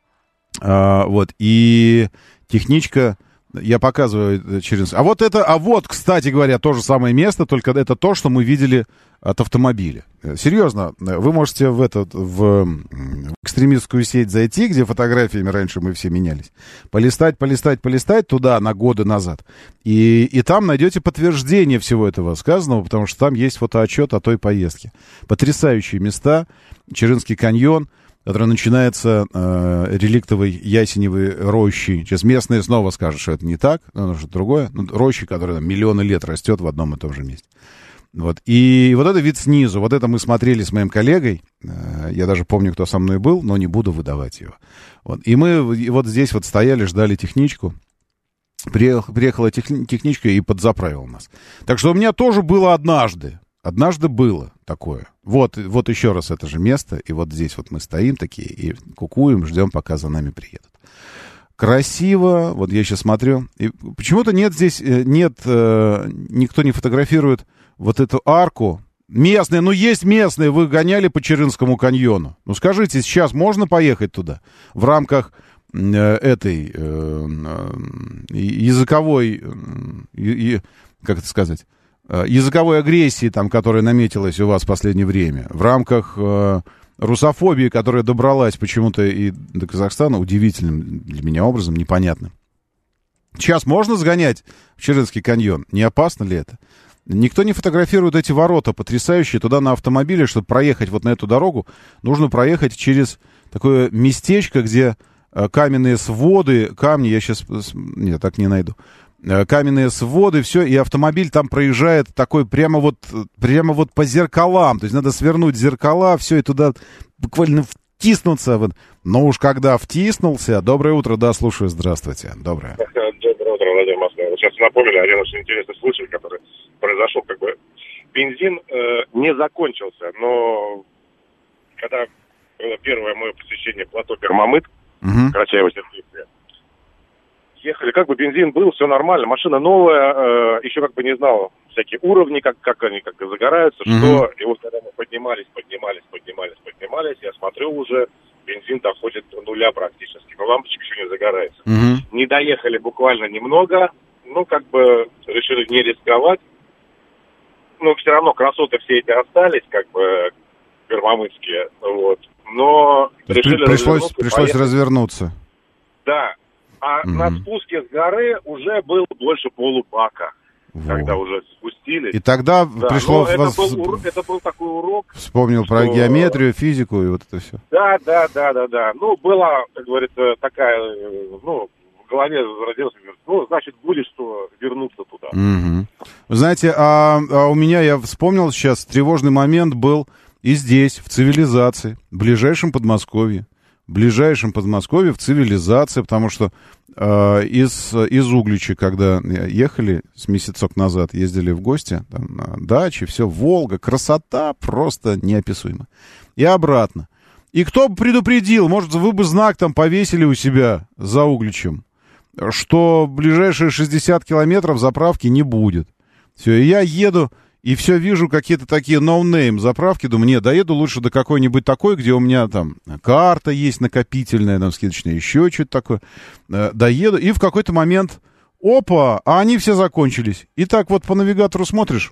B: А, вот, и техничка, я показываю через... А вот это, а вот, кстати говоря, то же самое место, только это то, что мы видели от автомобиля. Серьезно, вы можете в, этот, в, в экстремистскую сеть зайти, где фотографиями раньше мы все менялись, полистать, полистать, полистать туда на годы назад, и, и там найдете подтверждение всего этого сказанного, потому что там есть фотоотчет о той поездке. Потрясающие места, Чырынский каньон, который начинается э, реликтовой ясеневой рощей. Сейчас местные снова скажут, что это не так, но что-то другое. Ну, рощи, которая там, миллионы лет растет в одном и том же месте. Вот. И вот это вид снизу. Вот это мы смотрели с моим коллегой. Э, я даже помню, кто со мной был, но не буду выдавать его. Вот. И мы и вот здесь вот стояли, ждали техничку. Приехала, приехала техни, техничка и подзаправила нас. Так что у меня тоже было однажды. Однажды было такое. Вот, вот еще раз это же место, и вот здесь вот мы стоим такие и кукуем, ждем, пока за нами приедут. Красиво, вот я сейчас смотрю, и почему-то нет здесь, нет, э, никто не фотографирует вот эту арку. Местные, ну есть местные, вы гоняли по Чарынскому каньону. Ну скажите, сейчас можно поехать туда в рамках э, этой э, э, языковой, э, э, как это сказать, э, языковой агрессии, там, которая наметилась у вас в последнее время, в рамках э, русофобии, которая добралась почему-то и до Казахстана, удивительным для меня образом, непонятным. Сейчас можно сгонять в Чарынский каньон? Не опасно ли это? Никто не фотографирует эти ворота потрясающие туда на автомобиле. Чтобы проехать вот на эту дорогу, нужно проехать через такое местечко, где каменные своды, камни, я сейчас, нет, так не найду, каменные своды, все, и автомобиль там проезжает такой прямо вот, прямо вот по зеркалам, то есть надо свернуть зеркала, все, и туда буквально втиснуться. Но уж когда втиснулся, доброе утро, да, слушаю, здравствуйте, доброе.
H: Доброе утро, Владимир Москва. Вот сейчас напомнили один очень интересный случай, который произошел, как бы, бензин э, не закончился, но когда было первое мое посещение плато Пермамыт, uh-huh. Карачаево-Черкесия, ехали, как бы бензин был, все нормально, машина новая, э, еще как бы не знал всякие уровни, как, как они как загораются, uh-huh. что, и вот когда мы поднимались, поднимались, поднимались, поднимались, я смотрю уже, бензин доходит до нуля практически, но лампочка еще не загорается. Uh-huh. Не доехали буквально немного, ну, как бы решили не рисковать. Ну, все равно красоты все эти остались, как бы, пермамытские, вот. Но решили
B: пришлось, пришлось развернуться.
H: Да. А mm-hmm. на спуске с горы уже было больше полубака, вот. Когда уже спустились.
B: И тогда
H: да,
B: пришло...
H: Это,
B: вас...
H: был ур... это был такой урок.
B: Вспомнил что... про геометрию, физику и вот это все.
H: Да, да, да, да, да. Ну, была, как говорится, такая, ну... в голове зародился, ну, значит, будет что вернуться туда.
B: Угу. Вы знаете, а, а у меня, я вспомнил сейчас, тревожный момент был и здесь, в цивилизации, в ближайшем Подмосковье. В ближайшем Подмосковье, в цивилизации, потому что э, из, из Углича, когда ехали с месяцок назад, ездили в гости, там, на даче, все, Волга, красота просто неописуема. И обратно. И кто бы предупредил, может, вы бы знак там повесили у себя за Угличем, что ближайшие шестьдесят километров заправки не будет. Все, и я еду, и все вижу какие-то такие no-name заправки, думаю, нет, доеду лучше до какой-нибудь такой, где у меня там карта есть накопительная, там скидочная, еще что-то такое. Доеду, и в какой-то момент, опа, а они все закончились. И так вот по навигатору смотришь,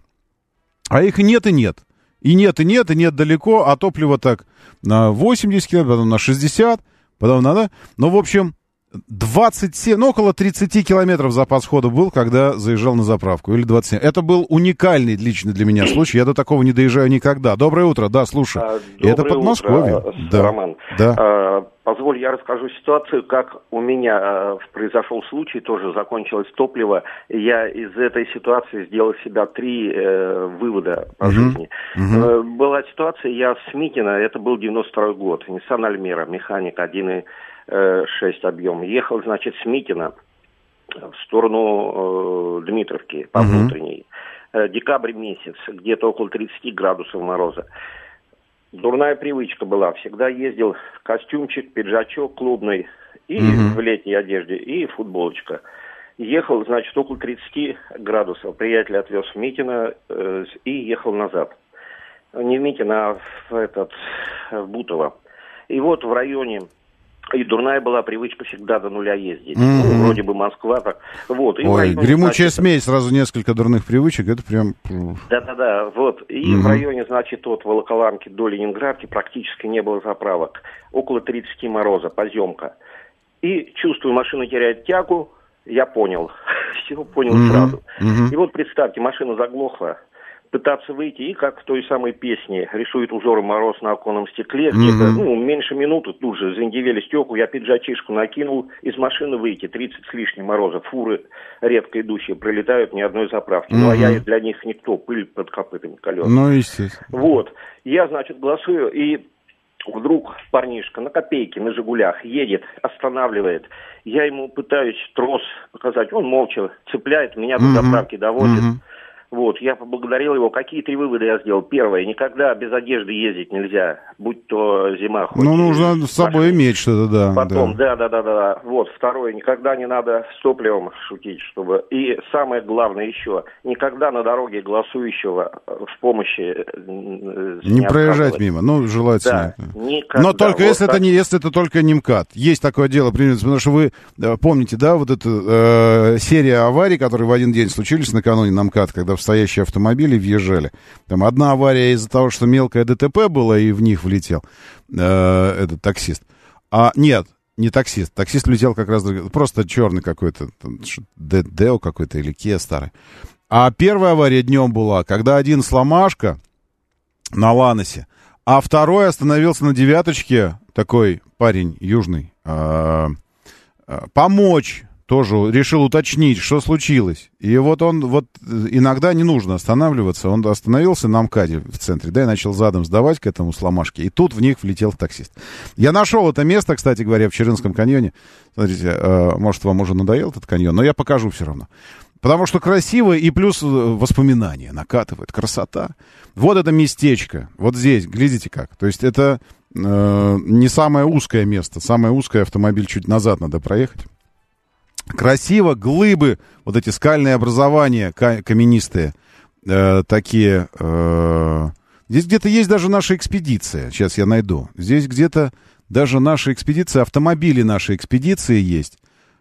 B: а их нет и нет. И нет, и нет, и нет далеко, а топливо так на восемьдесят километров, потом на шестьдесят, потом на... Ну, в общем, двадцать семь, ну, около тридцать километров запас хода был, когда заезжал на заправку, или двадцать семь. Это был уникальный лично для меня случай, я до такого не доезжаю никогда. Доброе утро, да, слушай.
I: Доброе
B: и это Подмосковье.
I: Утро,
B: да.
I: Роман.
B: Да.
I: А, позволь, я расскажу ситуацию, как у меня а, произошел случай, тоже закончилось топливо. Я из этой ситуации сделал себя три э, вывода по угу. жизни. Угу. Э, была ситуация, я с Митина, это был девяносто второй год, Nissan Альмера, механик один и шесть объем. Ехал, значит, с Митина в сторону э, Дмитровки, по uh-huh. внутренней. Э, декабрь месяц, где-то около тридцать градусов мороза. Дурная привычка была. Всегда ездил костюмчик, пиджачок клубный, и uh-huh. в летней одежде, и футболочка. Ехал, значит, около тридцать градусов. Приятель отвез в Митино э, и ехал назад. Не в Митино, а в, этот, в Бутово. И вот в районе... И дурная была привычка всегда до нуля ездить. Mm-hmm. Ну, вроде бы Москва так. Вот. И
B: Ой,
I: районе,
B: гремучая
I: значит,
B: смесь, сразу несколько дурных привычек, это прям...
I: Да-да-да, вот. И mm-hmm. в районе, значит, от Волоколамки до Ленинградки практически не было заправок. Около тридцать мороза, поземка. И чувствую, машина теряет тягу, я понял. Все понял mm-hmm. сразу. Mm-hmm. И вот представьте, машина заглохла. Пытаться выйти, и как в той самой песне рисует узоры мороз на оконном стекле, mm-hmm. где-то, ну, меньше минуты тут же заиндивели стекла, я пиджачишку накинул, из машины выйти, тридцать с лишним мороза, фуры редко идущие пролетают, ни одной заправки, mm-hmm. ну, а я для них никто, пыль под копытами колес.
B: Ну, естественно.
I: Вот, я, значит, голосую, и вдруг парнишка на копейке, на «Жигулях» едет, останавливает, я ему пытаюсь трос показать, он молча цепляет, меня до mm-hmm. заправки доводит. Mm-hmm. Вот, я поблагодарил его. Какие три вывода я сделал? Первое, никогда без одежды ездить нельзя, будь то зима, хоть.
B: Ну, нужно с собой машина. Иметь что-то, да.
I: Потом, да. да, да, да, да. Вот, второе, никогда не надо с топливом шутить, чтобы... И самое главное еще, никогда на дороге голосующего в помощи
B: не, не проезжать мимо, ну, желательно.
I: Да, никогда.
B: Но только
I: вот
B: если,
I: так.
B: это не, если это только не МКАД. Есть такое дело, потому что вы помните, да, вот эту э, серия аварий, которые в один день случились накануне на МКАД, когда в стоящие автомобили въезжали. Там одна авария из-за того, что мелкое ДТП было, и в них влетел э, этот таксист. А нет, не таксист. Таксист влетел как раз... Просто черный какой-то, Део какой-то или Kia старый. А первая авария днем была, когда один сломашка на Ланосе, а второй остановился на девяточке, такой парень южный, э, э, помочь. Тоже решил уточнить, что случилось. И вот он, вот иногда не нужно останавливаться. Он остановился на МКАДе в центре, да, и начал задом сдавать к этому сломашке. И тут в них влетел таксист. Я нашел это место, кстати говоря, в Черынском каньоне. Смотрите, э, может, вам уже надоел этот каньон, но я покажу все равно. Потому что красиво, и плюс воспоминания накатывает, красота. Вот это местечко, вот здесь, глядите как. То есть это э, не самое узкое место. Самое узкое, автомобиль чуть назад надо проехать. Красиво, глыбы, вот эти скальные образования каменистые, э, такие. Э, здесь где-то есть даже наша экспедиция. Сейчас я найду. Здесь где-то даже наша экспедиция, автомобили нашей экспедиции есть.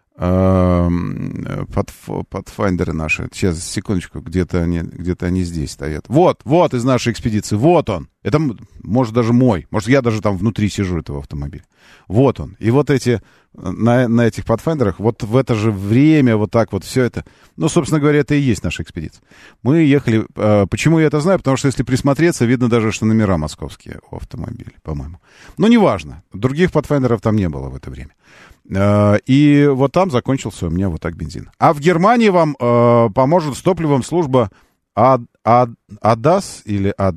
B: Э, под, подфайндеры наши. Сейчас, секундочку, где-то они, где-то они здесь стоят. Вот, вот из нашей экспедиции. Вот он. Это, может, даже мой. Может, я даже там внутри сижу этого автомобиля. Вот он. И вот эти... На, на этих Pathfinder'ах, вот в это же время, вот так вот все это, ну, собственно говоря, это и есть наша экспедиция. Мы ехали, э, почему я это знаю? Потому что если присмотреться, видно даже, что номера московские у автомобиля, по-моему. Но неважно, других Pathfinder'ов там не было в это время. Э, и вот там закончился у меня вот так бензин. А в Германии вам э, поможет с топливом служба АД, АД, АДАС или эй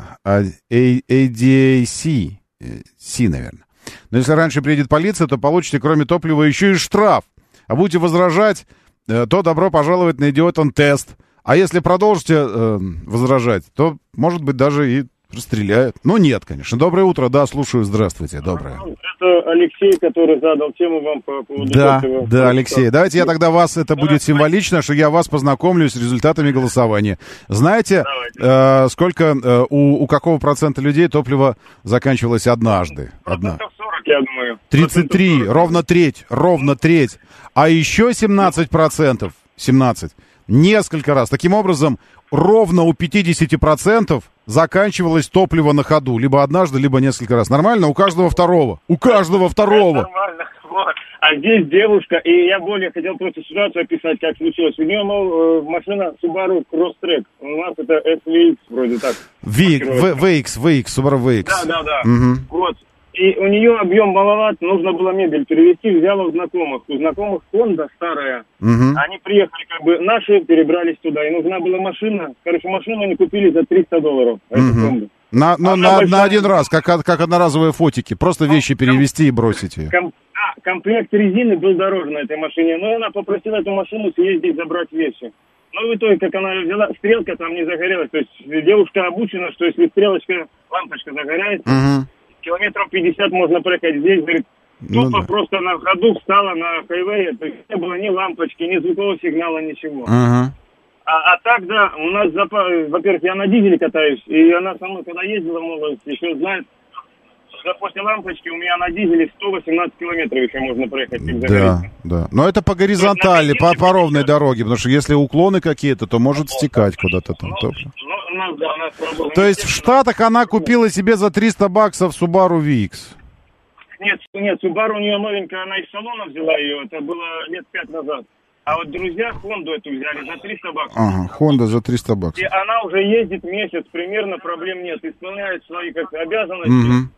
B: ди эй си, Си, наверное. Но если раньше приедет полиция, то получите, кроме топлива, еще и штраф. А будете возражать, то добро пожаловать на идиотон-тест. А если продолжите э, возражать, то, может быть, даже и расстреляют. Ну, нет, конечно. Доброе утро, да, слушаю, здравствуйте, доброе.
F: Это Алексей, который задал тему вам по поводу
B: Да,
F: топлива.
B: да, Алексей. Давайте я тогда вас, это будет символично, что я вас познакомлю с результатами голосования. Знаете, э, сколько, э, у, у какого процента людей топливо заканчивалось однажды? Одна.
F: Я думаю.
B: тридцать три, ровно треть, ровно треть. А еще семнадцать процентов, семнадцать, несколько раз. Таким образом, ровно у пятьдесят процентов заканчивалось топливо на ходу. Либо однажды, либо несколько раз. Нормально? У каждого второго. У каждого второго.
F: Нормально. Вот. А здесь девушка, и я более хотел просто ситуацию описать, как случилось. У нее, мол, машина Subaru Crosstrek. У нас это эс ви икс вроде так.
B: ви икс, ви икс, Subaru ви икс.
F: Да, да, да.
B: Угу.
F: Вот. И у нее объем маловат, нужно было мебель перевезти, взяла у знакомых. У знакомых Honda старая.
B: Угу.
F: Они приехали, как бы, наши перебрались туда, и нужна была машина. Короче, машину они купили за триста долларов.
B: Угу. На, но на, большая... на один раз, как, как одноразовые фотики. Просто вещи перевезти и бросить ее.
F: Ком... А, комплект резины был дороже на этой машине, но она попросила эту машину съездить, забрать вещи. Но в итоге, как она ее взяла, стрелка там не загорелась. То есть девушка обучена, что если стрелочка, лампочка загорается, угу. километров пятьдесят можно проехать. Здесь, говорит, тупо ну, да. просто на ходу встала на хайвее, то есть не было ни лампочки, ни звукового сигнала, ничего.
B: Ага.
F: А, а так, да, у нас, запас, во-первых, я на дизеле катаюсь, и она со мной, когда ездила в молодости, еще знает, что после лампочки у меня на дизеле сто восемнадцать километров еще можно проехать.
B: Да, да. Но это по горизонтали, по, по ровной дороге, потому что если уклоны какие-то, то может стекать куда-то там.
F: Ну, ну, у нас, да, у нас
B: то есть в Штатах она купила себе за триста баксов Subaru ви икс?
F: Нет, нет, Subaru у нее новенькая, она из салона взяла ее, это было лет пять назад. А вот друзья Хонду эту взяли за триста баксов.
B: Ага, Honda за триста баксов.
F: И она уже ездит месяц, примерно проблем нет, исполняет свои как обязанности.
B: Угу.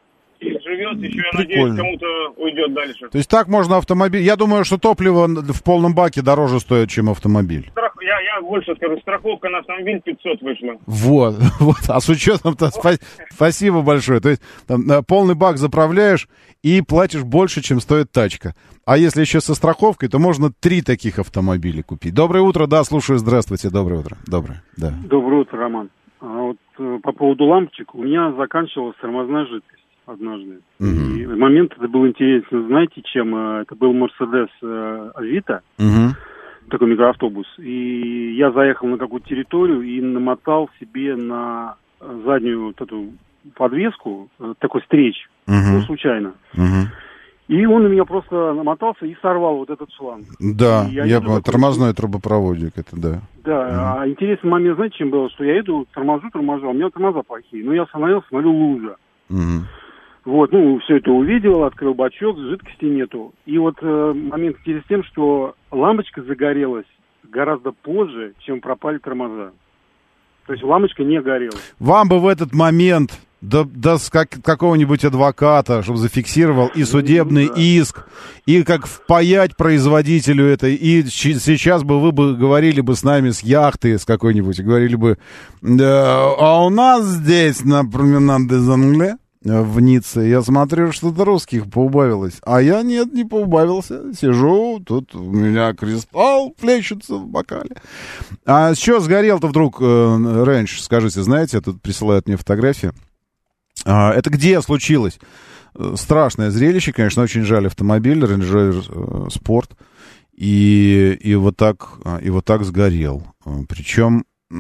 F: И живет еще, я
B: Прикольно.
F: надеюсь, кому-то уйдет дальше.
B: То есть так можно автомобиль... Я думаю, что топливо в полном баке дороже стоит, чем автомобиль.
F: Страх... Я, я больше скажу, страховка на автомобиль пятьсот вышла.
B: Вот, вот. А с учетом-то... Спа... Спасибо большое. То есть там, полный бак заправляешь, и платишь больше, чем стоит тачка. А если еще со страховкой, то можно три таких автомобиля купить. Доброе утро, да, слушаю, здравствуйте, доброе утро. Доброе, да.
J: Доброе утро, Роман. А вот э, по поводу лампочек, у меня заканчивалась тормозная жидкость однажды. Угу. И момент это был интересен, знаете, чем? Это был Mercedes э, Avito, угу. такой микроавтобус. И я заехал на какую-то территорию и намотал себе на заднюю вот эту подвеску э, такой стрейч, угу. ну, случайно. Угу. И он у меня просто намотался и сорвал вот этот шланг.
B: Да, я, я по тормозной трубопроводик, это да.
J: Да, mm. а интересный момент, знаете, чем было, что я иду, торможу, торможу, а у меня тормоза плохие. Ну, я остановился, смотрю, лужа. Mm. Вот, ну, все это увидел, открыл бачок, жидкости нету. И вот э, момент интересен тем, что лампочка загорелась гораздо позже, чем пропали тормоза. То есть лампочка не горела.
B: Вам бы в этот момент... Да, да с как, какого-нибудь адвоката, чтобы зафиксировал и судебный ну, да. иск, и как впаять производителю это, и сейчас бы вы бы говорили бы с нами с яхты, с какой-нибудь, и говорили бы, да, а у нас здесь на променад des Anglais в Ницце, я смотрю, что-то русских поубавилось, а я нет, не поубавился, сижу, тут у меня кристалл плещется в бокале. А с чего сгорел-то вдруг э, раньше, скажите, знаете, тут присылают мне фотографии. Это где случилось? Страшное зрелище, конечно, очень жаль автомобиль, Range Rover Sport, и, и, вот так, и вот так сгорел. Причем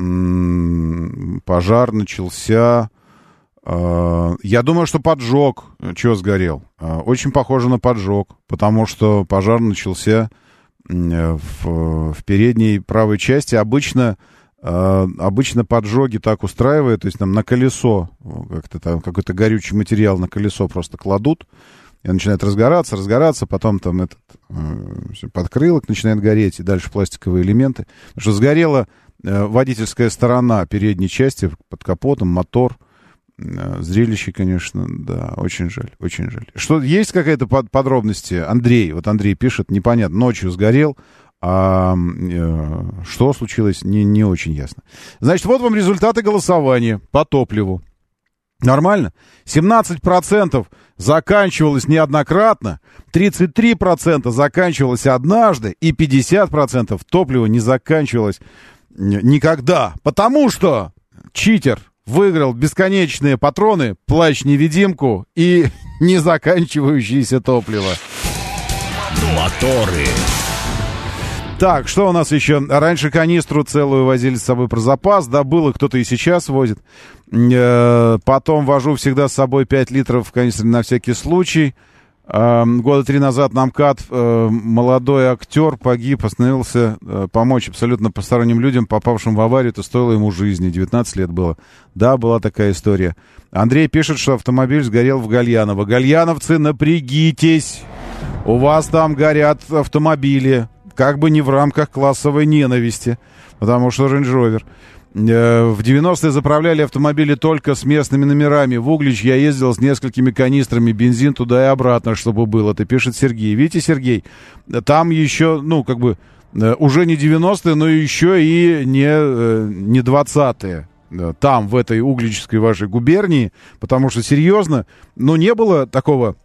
B: м- пожар начался, э- я думаю, что поджог, чего сгорел? Очень похоже на поджог, потому что пожар начался в, в передней правой части. Обычно Обычно поджоги так устраивают, то есть там на колесо, как-то там какой-то горючий материал на колесо просто кладут, и начинает разгораться, разгораться, потом там этот э, подкрылок начинает гореть, и дальше пластиковые элементы. Потому что сгорела э, водительская сторона передней части под капотом, мотор. Э, зрелище, конечно, да, очень жаль, очень жаль. Что, есть какая-то под, подробности? Андрей, вот Андрей пишет, непонятно, ночью сгорел, а э, что случилось, не, не очень ясно. Значит, вот вам результаты голосования по топливу. Нормально? семнадцать процентов заканчивалось неоднократно, тридцать три процента заканчивалось однажды, и пятьдесят процентов топлива не заканчивалось никогда. Потому что читер выиграл бесконечные патроны, плащ-невидимку и незаканчивающееся топливо.
A: Моторы.
B: Так, что у нас еще? Раньше канистру целую возили с собой про запас, да, было, кто-то и сейчас возит. Э-э- потом вожу всегда с собой пять литров в канистре на всякий случай. Э-э- года три назад на МКАД э- молодой актер погиб, остановился э- помочь абсолютно посторонним людям, попавшим в аварию, это стоило ему жизни, девятнадцать лет было. Да, была такая история. Андрей пишет, что автомобиль сгорел в Гальяново. Гальяновцы, напрягитесь, у вас там горят автомобили. Как бы не в рамках классовой ненависти, потому что Range Rover. В девяностые заправляли автомобили только с местными номерами. В Углич я ездил с несколькими канистрами бензин туда и обратно, чтобы было. Это пишет Сергей. Видите, Сергей, там еще, ну, как бы, уже не девяностые, но еще и не, не двадцатые. Там, в этой угличской вашей губернии, потому что, серьезно, ну, не было такого...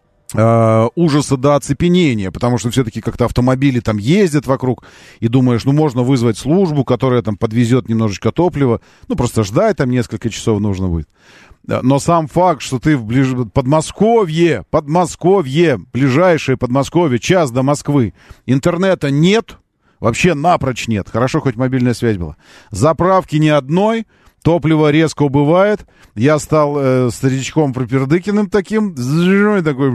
B: Uh, ужаса до оцепенения, потому что все-таки как-то автомобили там ездят вокруг, и думаешь, ну, можно вызвать службу, которая там подвезет немножечко топлива, ну, просто ждать там несколько часов нужно будет. Но сам факт, что ты в ближ... Подмосковье, Подмосковье, ближайшее Подмосковье, час до Москвы, интернета нет, вообще напрочь нет, хорошо, хоть мобильная связь была, заправки ни одной, топливо резко убывает. Я стал э, старичком Пропердыкиным таким, такой,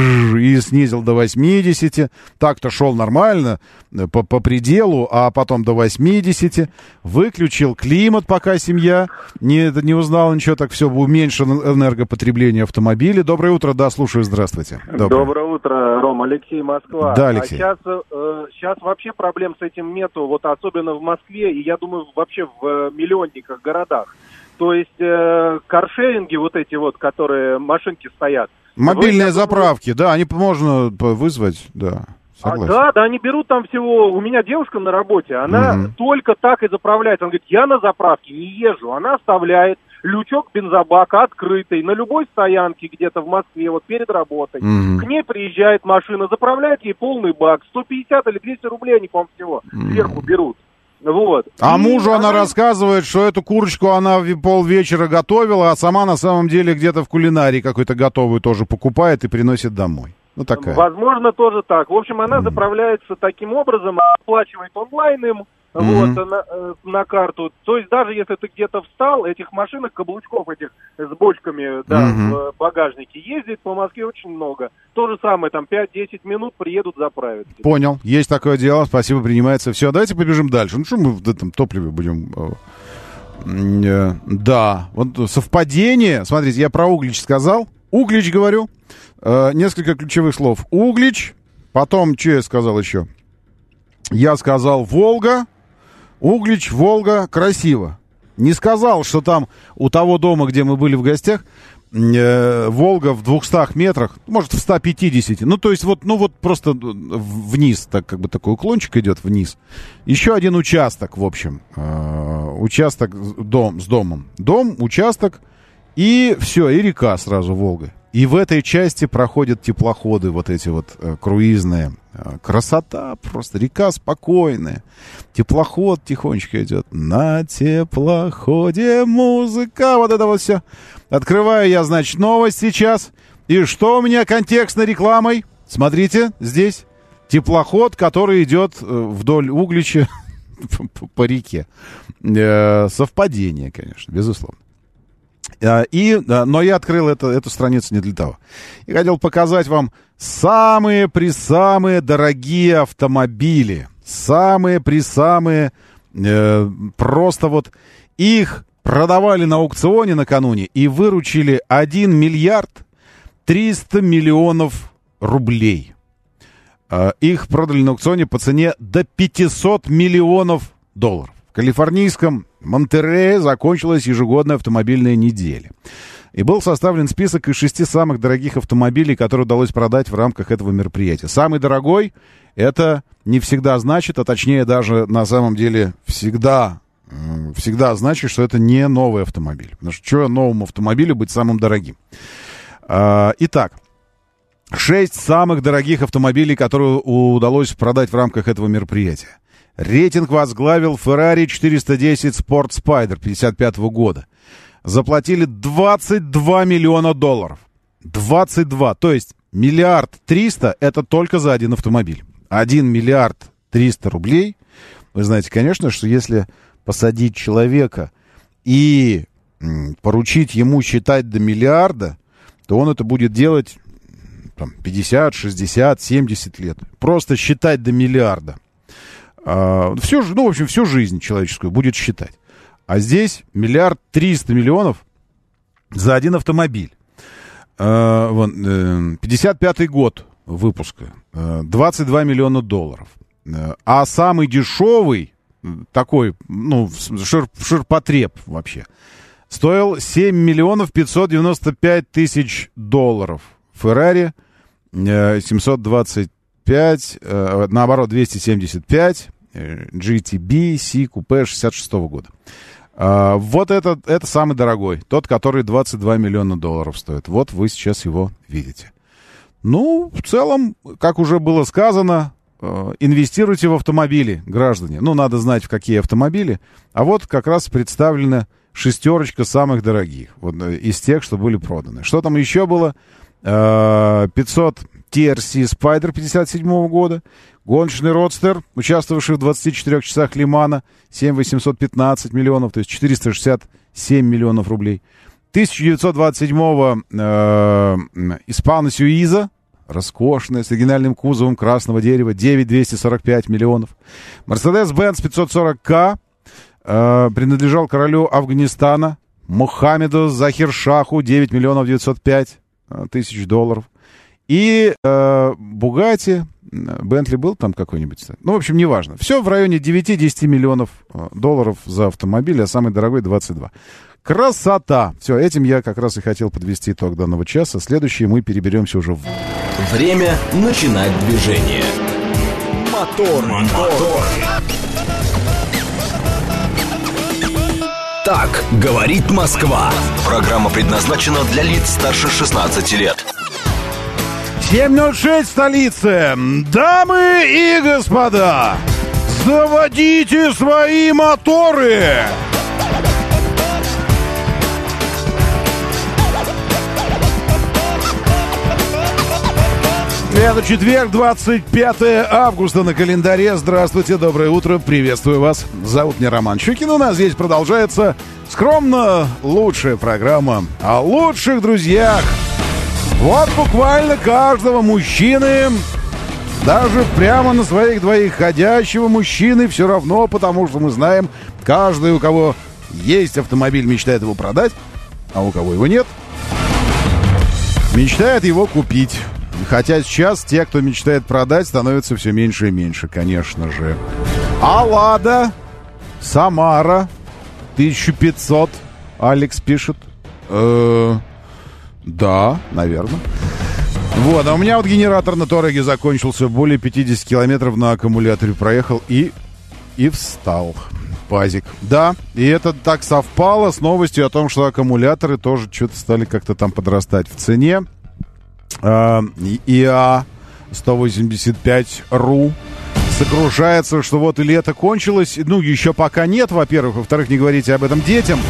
B: и снизил до восьмидесяти. Так-то шел нормально, по, по пределу, а потом до восьмидесяти. Выключил климат, пока семья не, не узнала ничего, так все, уменьшил энергопотребление автомобиля. Доброе утро, да, слушаю, здравствуйте.
K: Доброе, Доброе утро, Ром, Алексей, Москва.
B: Да, Алексей.
K: А сейчас, э, сейчас вообще проблем с этим нету, вот особенно в Москве, и я думаю, вообще в э, миллионниках городах. То есть э, каршеринги вот эти вот, которые машинки стоят.
B: Мобильные
K: вы,
B: заправки, да, они можно вызвать, да.
K: А, да, да, они берут там всего... У меня девушка на работе, она угу. только так и заправляет. Она говорит, я на заправке не езжу. Она оставляет, лючок бензобака открытый, на любой стоянке где-то в Москве, вот перед работой. Mm-hmm. К ней приезжает машина, заправляет ей полный бак, сто пятьдесят или двести рублей они, по-моему, всего mm-hmm. сверху берут. Вот.
B: А
K: и
B: мужу она...
K: она
B: рассказывает, что эту курочку она полвечера готовила, а сама на самом деле где-то в кулинарии какой-то готовую тоже покупает и приносит домой. Ну, такая.
K: Возможно, тоже так. В общем, она mm-hmm. заправляется таким образом, оплачивает онлайн им, mm-hmm. вот, на, на карту. То есть даже если ты где-то встал, этих машинок, каблучков этих с бочками, да, mm-hmm. в багажнике ездит по Москве очень много. То же самое, там пять-десять минут приедут заправить.
B: Понял. Есть такое дело. Спасибо, принимается. Все, давайте побежим дальше. Ну, что мы в этом топливе будем... Да, вот совпадение. Смотрите, я про Углич сказал. Углич говорю. Uh, несколько ключевых слов. Углич, потом, что я сказал еще? Я сказал Волга, Углич, Волга, красиво. Не сказал, что там у того дома, где мы были в гостях, э, Волга в двухстах метрах, может, в ста пятидесяти. Ну, то есть, вот, ну, вот просто вниз, так как бы такой уклончик идет вниз. Еще один участок, в общем. Э, участок дом, с домом. Дом, участок, и все, и река сразу, Волга. И в этой части проходят теплоходы, вот эти вот э, круизные. Э, красота просто, река спокойная. Теплоход тихонечко идет. На теплоходе музыка. Вот это вот все. Открываю я, значит, новость сейчас. И что у меня контекстной рекламой? Смотрите, здесь теплоход, который идет э, вдоль Углича по реке. Э, совпадение, конечно, безусловно. И, но я открыл это, эту страницу не для того. Я хотел показать вам самые-присамые дорогие автомобили. Самые-присамые, э, просто вот их продавали на аукционе накануне и выручили один миллиард триста миллионов рублей. Э, их продали на аукционе по цене до пятьсот миллионов долларов. В калифорнийском Монтерее закончилась ежегодная автомобильная неделя. И был составлен список из шести самых дорогих автомобилей, которые удалось продать в рамках этого мероприятия. Самый дорогой — это не всегда значит, а точнее даже на самом деле всегда, всегда значит, что это не новый автомобиль. Потому что что новому автомобилю быть самым дорогим? Итак, шесть самых дорогих автомобилей, которые удалось продать в рамках этого мероприятия. Рейтинг возглавил Ferrari четыреста десять Sport Spider пятьдесят пятого года. Заплатили двадцать два миллиона долларов. двадцать два. То есть миллиард триста — это только за один автомобиль. Один миллиард триста рублей. Вы знаете, конечно, что если посадить человека и м, поручить ему считать до миллиарда, то он это будет делать там, пятьдесят, шестьдесят, семьдесят лет. Просто считать до миллиарда. Всю, ну, в общем, всю жизнь человеческую будет считать. А здесь миллиард триста миллионов за один автомобиль. пятьдесят пятый год выпуска. двадцать два миллиона долларов. А самый дешевый, такой, ну, шир, ширпотреб вообще, стоил семь миллионов пятьсот девяносто пять тысяч долларов. Ferrari семьсот двадцать пять, наоборот, двести семьдесят пять, джи ти би си купе шестьдесят шестого года. Вот это, это самый дорогой, тот, который двадцать два миллиона долларов стоит. Вот вы сейчас его видите. Ну, в целом, как уже было сказано, инвестируйте в автомобили, граждане. Ну, надо знать, в какие автомобили. А вот как раз представлена шестерочка самых дорогих, вот, из тех, что были проданы. Что там еще было? пятьсот ти ар си Spider пятьдесят седьмого года, гоночный родстер, участвовавший в двадцати четырёх часах Лимана, семь тысяч восемьсот пятнадцать миллионов, то есть четыреста шестьдесят семь миллионов рублей. тысяча девятьсот двадцать седьмого э, Испана Сюиза, роскошная, с оригинальным кузовом красного дерева, девять тысяч двести сорок пять миллионов. Mercedes-Benz пятьсот сорок ка э, принадлежал королю Афганистана Мухаммеду Захир-Шаху, девять миллионов девятьсот пять тысяч долларов. И э, Бугатти, Бентли был там какой-нибудь? Ну, в общем, неважно. Все в районе девять-десять миллионов долларов за автомобиль, а самый дорогой двадцать два. Красота! Все, этим я как раз и хотел подвести итог данного часа. Следующий мы переберемся уже в...
A: Время начинать движение. Мотор, мотор. Так говорит Москва. Программа предназначена для лиц старше шестнадцати лет.
B: семь ноль шесть в столице. Дамы и господа, заводите свои моторы! Это четверг, двадцать пятое августа на календаре. Здравствуйте, доброе утро, приветствую вас. Зовут меня Роман Щукин. У нас здесь продолжается скромно лучшая программа о лучших друзьях. Вот буквально каждого мужчины, даже прямо на своих двоих ходящего мужчины, все равно, потому что мы знаем, каждый, у кого есть автомобиль, мечтает его продать, а у кого его нет, мечтает его купить. Хотя сейчас те, кто мечтает продать, становятся все меньше и меньше, конечно же. А Лада, Самара, тысяча пятьсот, Алекс пишет. Э-э- да, наверное. Вот, а у меня вот генератор на Тореге закончился. Более пятьдесят километров на аккумуляторе проехал и, и встал. Пазик. Да, и это так совпало с новостью о том, что аккумуляторы тоже что-то стали как-то там подрастать в цене. и а сто восемьдесят пять ру сокрушается, что вот и лето кончилось. Ну, еще пока нет, во-первых. Во-вторых, не говорите об этом детям.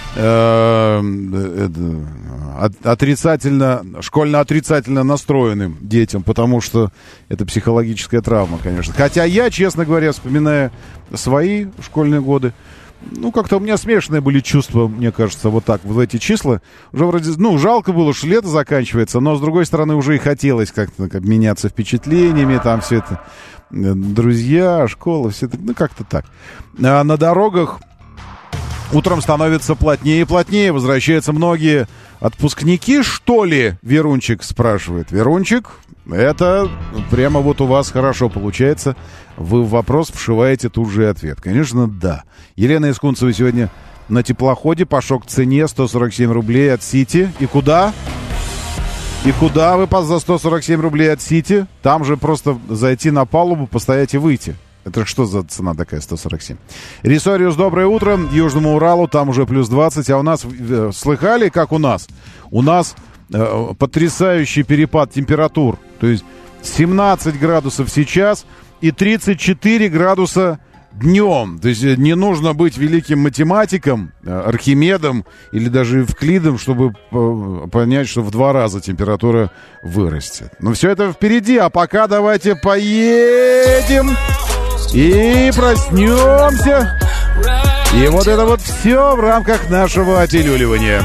B: Отрицательно, школьно-отрицательно настроенным детям, потому что это психологическая травма, конечно. Хотя я, честно говоря, вспоминая свои школьные годы, ну, как-то у меня смешанные были чувства, мне кажется, вот так, в эти числа. Уже вроде, ну, жалко было, что лето заканчивается, но, с другой стороны, уже и хотелось как-то обменяться впечатлениями, там все это, друзья, школа, все это, ну, как-то так. А на дорогах утром становится плотнее и плотнее, возвращаются многие отпускники, что ли, Верунчик спрашивает. Верунчик, это прямо вот у вас хорошо получается. Вы в вопрос вшиваете тут же ответ. Конечно, да. Елена Искунцева сегодня на теплоходе по шок-цене сто сорок семь рублей от Сити. И куда? И куда вы за сто сорок семь рублей от Сити? Там же просто зайти на палубу, постоять и выйти. Это что за цена такая, сто сорок семь? Рисориус, доброе утро. Южному Уралу, там уже плюс двадцать. А у нас, э, слыхали, как у нас? У нас э, потрясающий перепад температур. То есть семнадцать градусов сейчас и тридцать четыре градуса днем. То есть не нужно быть великим математиком, Архимедом или даже Евклидом, чтобы понять, что в два раза температура вырастет. Но все это впереди, а пока давайте поедем и проснемся. И вот это вот все в рамках нашего отелюливания.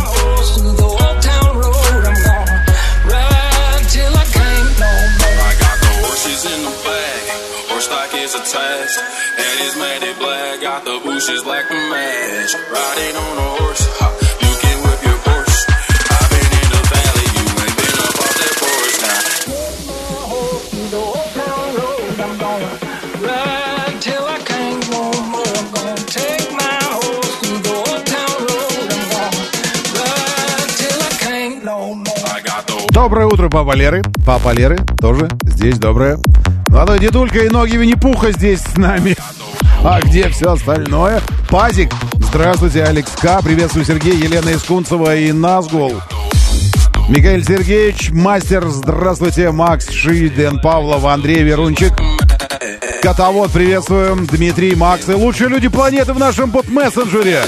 B: Bushes like a match, riding on a horse. You can whip your Porsche. I've been in the valley, you ain't been up off that porch now. The old town road, I'm gonna ride till I can't no more. I'm gonna take my horse through the old town road. I'm gonna ride till I can't no more. I got the... Доброе утро, папа Леры. Папа Леры тоже здесь доброе. Ладно, дедулька и ноги Винни-Пуха здесь с нами. А где все остальное? Пазик. Здравствуйте, Алекс К. Приветствую, Сергей, Елена Искунцева и Назгул. Михаил Сергеевич, мастер. Здравствуйте, Макс Ши, Дэн Павлов, Андрей Верунчик. Котовод, приветствуем. Дмитрий, Макс и лучшие люди планеты в нашем бот-мессенджере.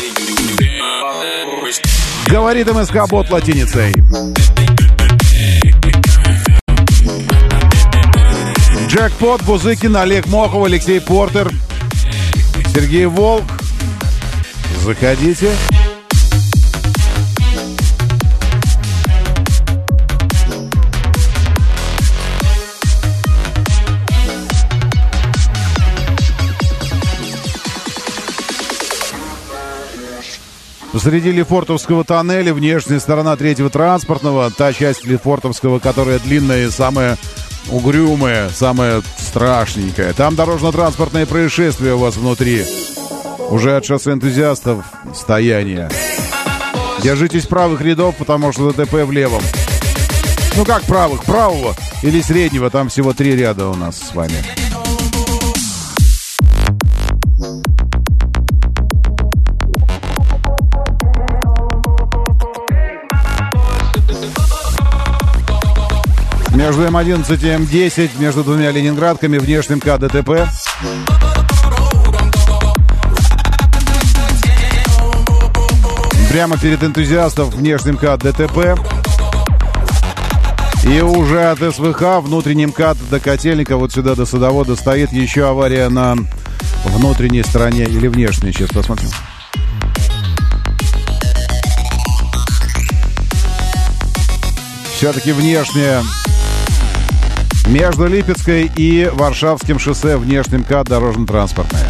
B: Говорит МСК-бот латиницей. Джекпот, Бузыкин, Олег Мохов, Алексей Портер, Сергей Волк. Заходите. Посреди Лефортовского тоннеля, внешняя сторона третьего транспортного, та часть Лефортовского, которая длинная и самая угрюмая, самая страшненькая. Там дорожно-транспортное происшествие у вас внутри. Уже от шоссе энтузиастов стояние. Держитесь правых рядов, потому что ДТП в левом. Ну как правых? Правого или среднего? Там всего три ряда у нас с вами. Между эм одиннадцать и эм десять, между двумя ленинградками, внешний МКАД ДТП. Прямо перед энтузиастов внешний МКАД ДТП. И уже от СВХ внутренний МКАД до Котельника, вот сюда до Садовода стоит еще авария на внутренней стороне или внешней. Сейчас посмотрим. Все-таки внешняя. Между Липецкой и Варшавским шоссе внешний МКАД дорожно-транспортная.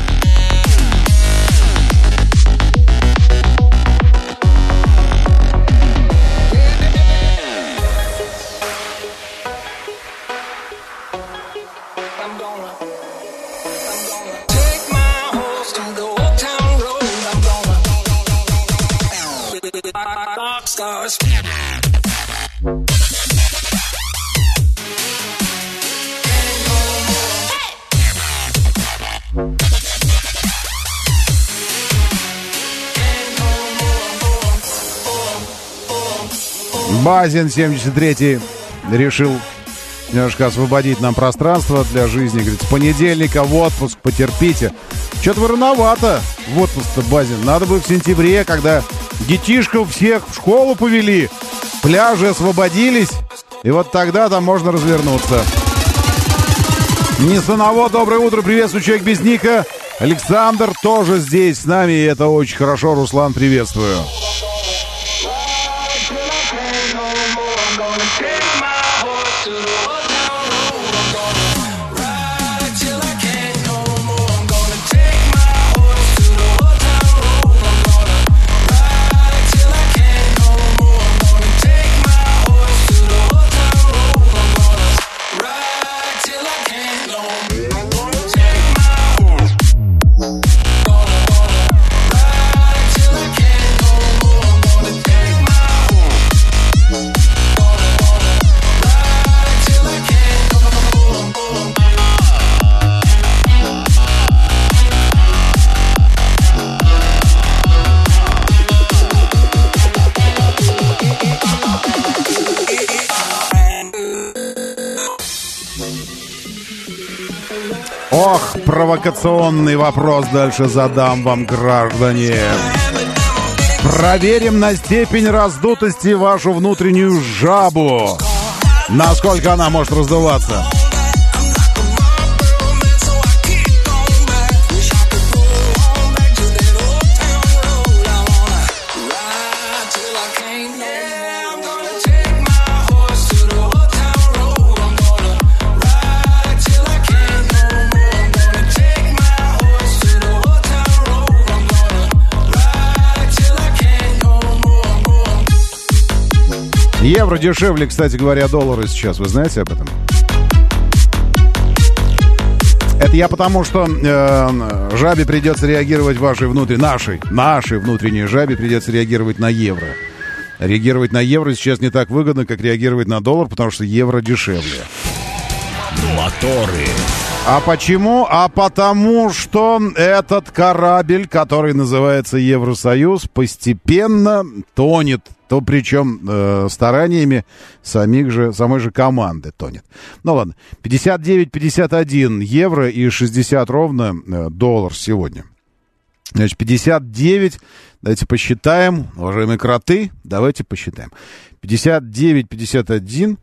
B: Базин семьдесят третий решил немножко освободить нам пространство для жизни. Говорит, с понедельника в отпуск, потерпите. Что-то вы рановато в отпуск-то, Базин. Надо бы в сентябре, когда детишков всех в школу повели, пляжи освободились, и вот тогда там можно развернуться. Несаново, доброе утро, приветствую, человек без ника. Александр тоже здесь с нами, и это очень хорошо. Руслан, приветствую. Ох, провокационный вопрос дальше задам вам, граждане. Проверим на степень раздутости вашу внутреннюю жабу. Насколько она может раздуваться. Евро дешевле, кстати говоря, доллара сейчас. Вы знаете об этом? Это я потому, что э, жабе придется реагировать вашей внутренней, нашей, нашей внутренней жабе придется реагировать на евро. Реагировать на евро сейчас не так выгодно, как реагировать на доллар, потому что евро дешевле.
A: Моторы.
B: А почему? А потому что этот корабль, который называется Евросоюз, постепенно тонет. То причем э, стараниями самих же, самой же команды тонет. Ну ладно, пятьдесят девять пятьдесят один евро и шестьдесят ровно э, доллар сегодня. Значит, пятьдесят девять, давайте посчитаем, уважаемые кроты, давайте посчитаем. пятьдесят девять пятьдесят один.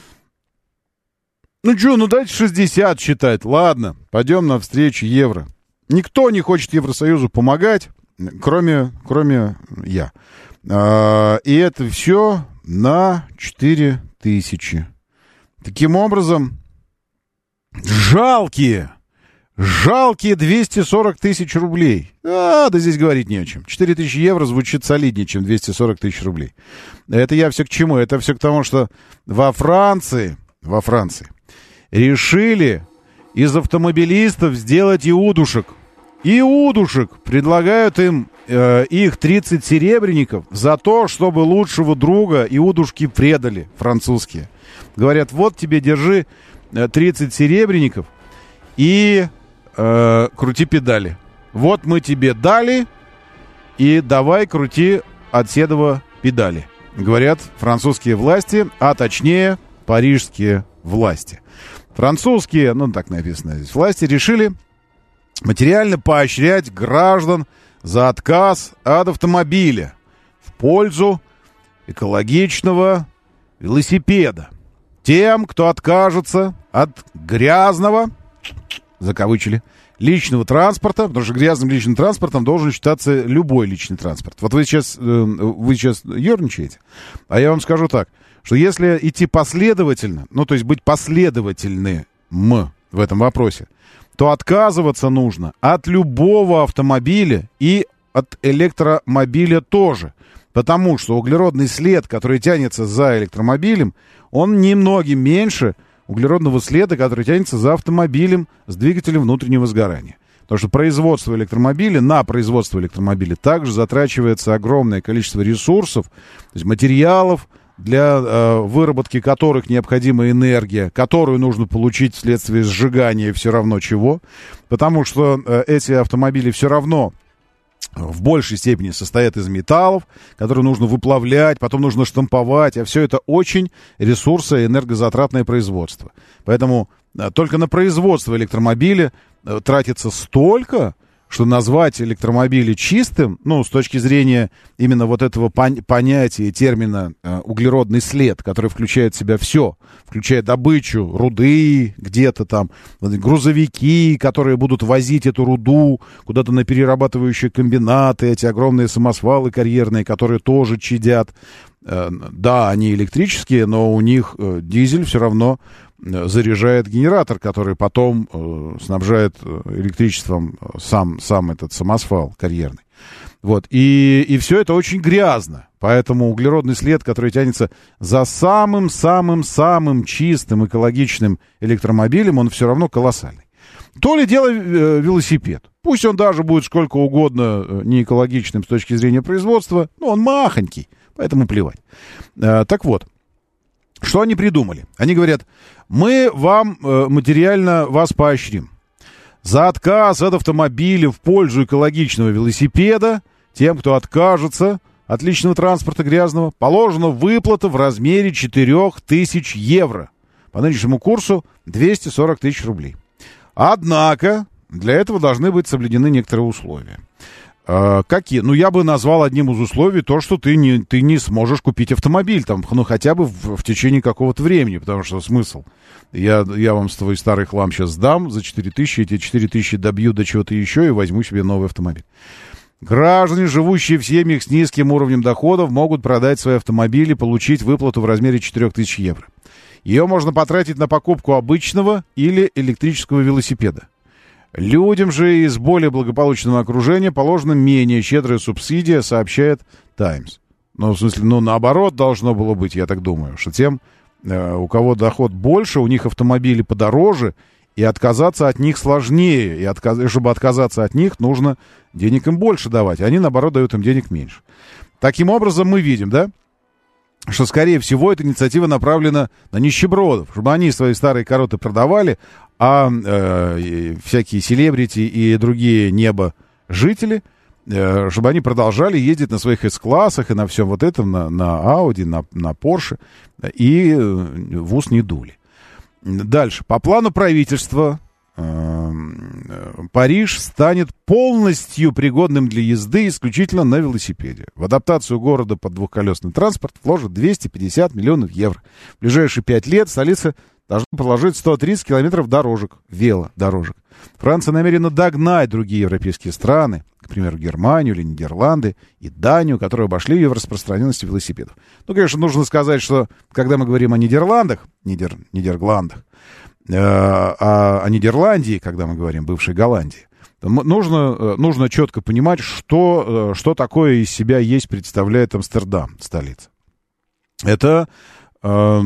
B: Ну что, ну дайте шестьдесят считать. Ладно, пойдем навстречу евро. Никто не хочет Евросоюзу помогать, кроме, кроме я. А, и это все на четыре тысячи. Таким образом, жалкие, жалкие двести сорок тысяч рублей. А, да здесь говорить не о чем. четыре тысячи евро звучит солиднее, чем двести сорок тысяч рублей. Это я все к чему? Это все к тому, что во Франции, во Франции решили из автомобилистов сделать иудушек. Иудушек. Предлагают им э, их тридцать серебряников за то, чтобы лучшего друга иудушки предали, французские. Говорят, вот тебе, держи тридцать серебряников и э, крути педали. Вот мы тебе дали, и давай крути от седова педали. Говорят французские власти, а точнее парижские власти. Французские, ну так написано здесь, власти решили материально поощрять граждан за отказ от автомобиля в пользу экологичного велосипеда. Тем, кто откажется от грязного, закавычили, личного транспорта, потому что грязным личным транспортом должен считаться любой личный транспорт. Вот вы сейчас, вы сейчас ерничаете, а я вам скажу так, что если идти последовательно, ну, то есть быть последовательным в этом вопросе, то отказываться нужно от любого автомобиля и от электромобиля тоже. Потому что углеродный след, который тянется за электромобилем, он немногим меньше углеродного следа, который тянется за автомобилем с двигателем внутреннего сгорания. Потому что производство электромобиля, на производство электромобиля также затрачивается огромное количество ресурсов, то есть материалов, для э, выработки которых необходима энергия, которую нужно получить вследствие сжигания все равно чего. Потому что э, эти автомобили все равно в большей степени состоят из металлов, которые нужно выплавлять, потом нужно штамповать, а все это очень ресурсо- и энергозатратное производство. Поэтому э, только на производство электромобиля э, тратится столько, что назвать электромобили чистым, ну, с точки зрения именно вот этого пон- понятия, термина э, углеродный след, который включает в себя все, включая добычу руды где-то там, грузовики, которые будут возить эту руду куда-то на перерабатывающие комбинаты, эти огромные самосвалы карьерные, которые тоже чадят. Э, да, они электрические, но у них э, дизель все равно заряжает генератор, который потом э, снабжает электричеством сам, сам этот самосвал карьерный. Вот. И, и все это очень грязно. Поэтому углеродный след, который тянется за самым-самым-самым чистым экологичным электромобилем, он все равно колоссальный. То ли дело э, велосипед. Пусть он даже будет сколько угодно э, неэкологичным с точки зрения производства, но он махонький, поэтому плевать. Э, так вот. Что они придумали? Они говорят, мы вам э, материально вас поощрим. За отказ от автомобиля в пользу экологичного велосипеда, тем, кто откажется от личного транспорта грязного, положена выплата в размере четыре тысячи евро. По нынешнему курсу двести сорок тысяч рублей. Однако для этого должны быть соблюдены некоторые условия. Uh, какие? Ну, я бы назвал одним из условий то, что ты не, ты не сможешь купить автомобиль, там, ну, хотя бы в, в течение какого-то времени, потому что смысл. Я, я вам свой старый хлам сейчас сдам за четыре тысячи, эти четыре тысячи добью до чего-то еще и возьму себе новый автомобиль. Граждане, живущие в семьях с низким уровнем доходов, могут продать свои автомобили и получить выплату в размере четыре тысячи евро. Ее можно потратить на покупку обычного или электрического велосипеда. Людям же из более благополучного окружения положена менее щедрая субсидия, сообщает Times. Ну, в смысле, ну, наоборот должно было быть, я так думаю, что тем, э, у кого доход больше, у них автомобили подороже, и отказаться от них сложнее. И отказ... чтобы отказаться от них, нужно денег им больше давать, а они, наоборот, дают им денег меньше. Таким образом, мы видим, да, что, скорее всего, эта инициатива направлена на нищебродов, чтобы они свои старые короты продавали, а э, всякие селебрити и другие небожители, э, чтобы они продолжали ездить на своих эс-классах и на всем вот этом, на, на Audi, на, на Porsche, и в ус не дули. Дальше. По плану правительства э, Париж станет полностью пригодным для езды исключительно на велосипеде. В адаптацию города под двухколесный транспорт вложат двести пятьдесят миллионов евро. В ближайшие пять лет столица должна проложить сто тридцать километров дорожек, велодорожек. Франция намерена догнать другие европейские страны, к примеру, Германию или Нидерланды и Данию, которые обошли ее в распространенности велосипедов. Ну, конечно, нужно сказать, что когда мы говорим о Нидерландах, Нидер, Нидерландах, э, о, о Нидерландии, когда мы говорим бывшей Голландии, нужно, нужно четко понимать, что, что такое из себя есть, представляет Амстердам, столица. Это, э,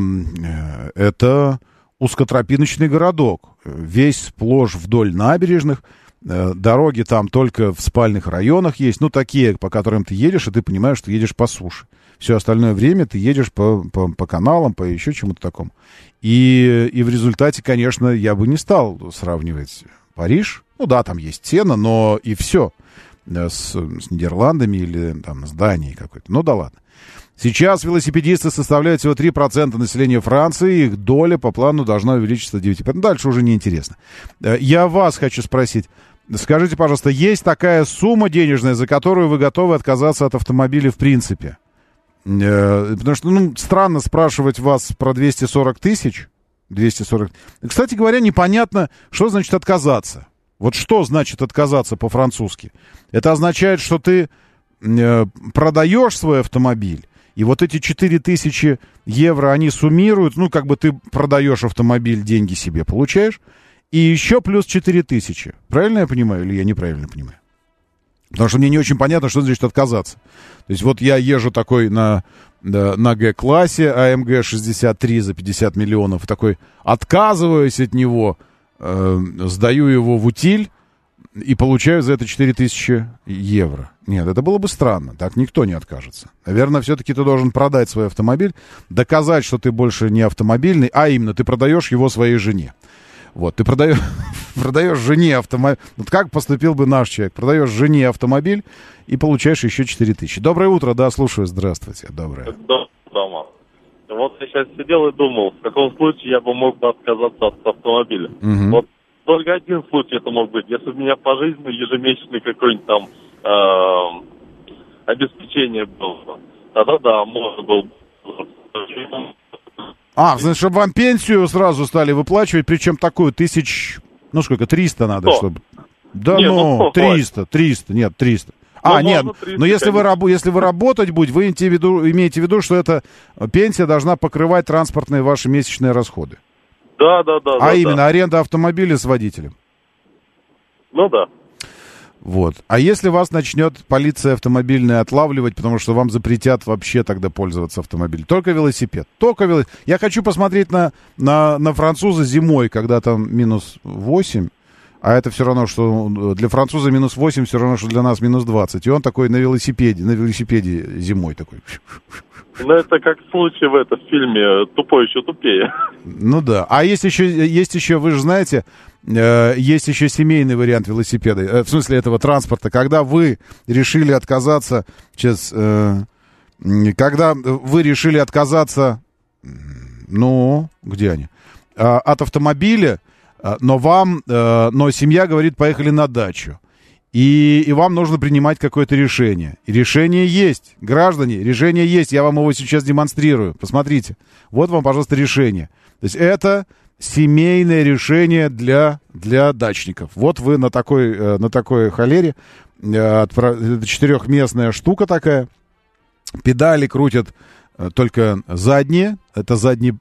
B: это узкотропиночный городок, весь сплошь вдоль набережных, дороги там только в спальных районах есть, ну, такие, по которым ты едешь, и ты понимаешь, что едешь по суше. Все остальное время ты едешь по, по, по каналам, по еще чему-то такому. И, и в результате, конечно, я бы не стал сравнивать Париж. Ну да, там есть цена, но и все. с, с Нидерландами или там с Данией какой-то. Ну да ладно. Сейчас велосипедисты составляют всего три процента населения Франции, их доля по плану должна увеличиться до девяти процентов. Дальше уже неинтересно. Я вас хочу спросить. Скажите, пожалуйста, есть такая сумма денежная, за которую вы готовы отказаться от автомобиля в принципе? Потому что, ну, странно спрашивать вас про двести сорок тысяч. двести сорок. Кстати говоря, непонятно, что значит отказаться. Вот что значит отказаться по-французски? Это означает, что ты э, продаешь свой автомобиль, и вот эти четыре тысячи евро, они суммируют, ну, как бы ты продаешь автомобиль, деньги себе получаешь, и еще плюс четыре тысячи. Правильно я понимаю или я неправильно понимаю? Потому что мне не очень понятно, что значит отказаться. То есть вот я езжу такой на, на, на Г-классе, а эм гэ шестьдесят три за пятьдесят миллионов, такой отказываюсь от него, э, сдаю его в утиль и получаю за это четыре тысячи евро. Нет, это было бы странно, так никто не откажется. Наверное, все-таки ты должен продать свой автомобиль, доказать, что ты больше не автомобильный, а именно ты продаешь его своей жене. Вот, ты продаешь, продаешь жене автомобиль. Вот как поступил бы наш человек? Продаешь жене автомобиль и получаешь еще четыре тысячи. Доброе утро, да, слушаю, здравствуйте, доброе.
D: Дома. Вот я сейчас сидел и думал, в каком случае я бы мог бы отказаться от автомобиля. Угу. Вот только один случай это мог быть. Если у меня по жизни ежемесячный какой-нибудь там э, обеспечение было, тогда да, можно было бы.
B: А, значит, чтобы вам пенсию сразу стали выплачивать, причем такую тысяч, ну сколько, триста надо, сто. Чтобы... Да, нет, ну, ну триста, триста, нет, триста. А, ну, нет, но если вы, раб... если вы работать будете, вы имеете в, виду, имеете в виду, что эта пенсия должна покрывать транспортные ваши месячные расходы.
D: Да, да, да.
B: А
D: да,
B: именно
D: да.
B: аренда автомобиля с водителем.
D: Ну да.
B: Вот. А если вас начнет полиция автомобильная отлавливать, потому что вам запретят вообще тогда пользоваться автомобилем? Только велосипед. Только велосипед. Я хочу посмотреть на, на, на француза зимой, когда там минус восемь. А это все равно, что для француза минус восемь, все равно, что для нас минус двадцать. И он такой на велосипеде, на велосипеде зимой такой.
D: Ну, это как случай в этом фильме «Тупой еще тупее».
B: Ну да. А есть еще, есть еще, вы же знаете, э, есть еще семейный вариант велосипеда, э, в смысле этого транспорта, когда вы решили отказаться, сейчас, э, когда вы решили отказаться, ну, где они, э, от автомобиля, э, но вам, э, но семья говорит, поехали на дачу. И, и вам нужно принимать какое-то решение. И решение есть. Граждане, решение есть. Я вам его сейчас демонстрирую. Посмотрите. Вот вам, пожалуйста, решение. То есть это семейное решение для, для дачников. Вот вы на такой, на такой холере. Это четырехместная штука такая. Педали крутят только задние. Это задние...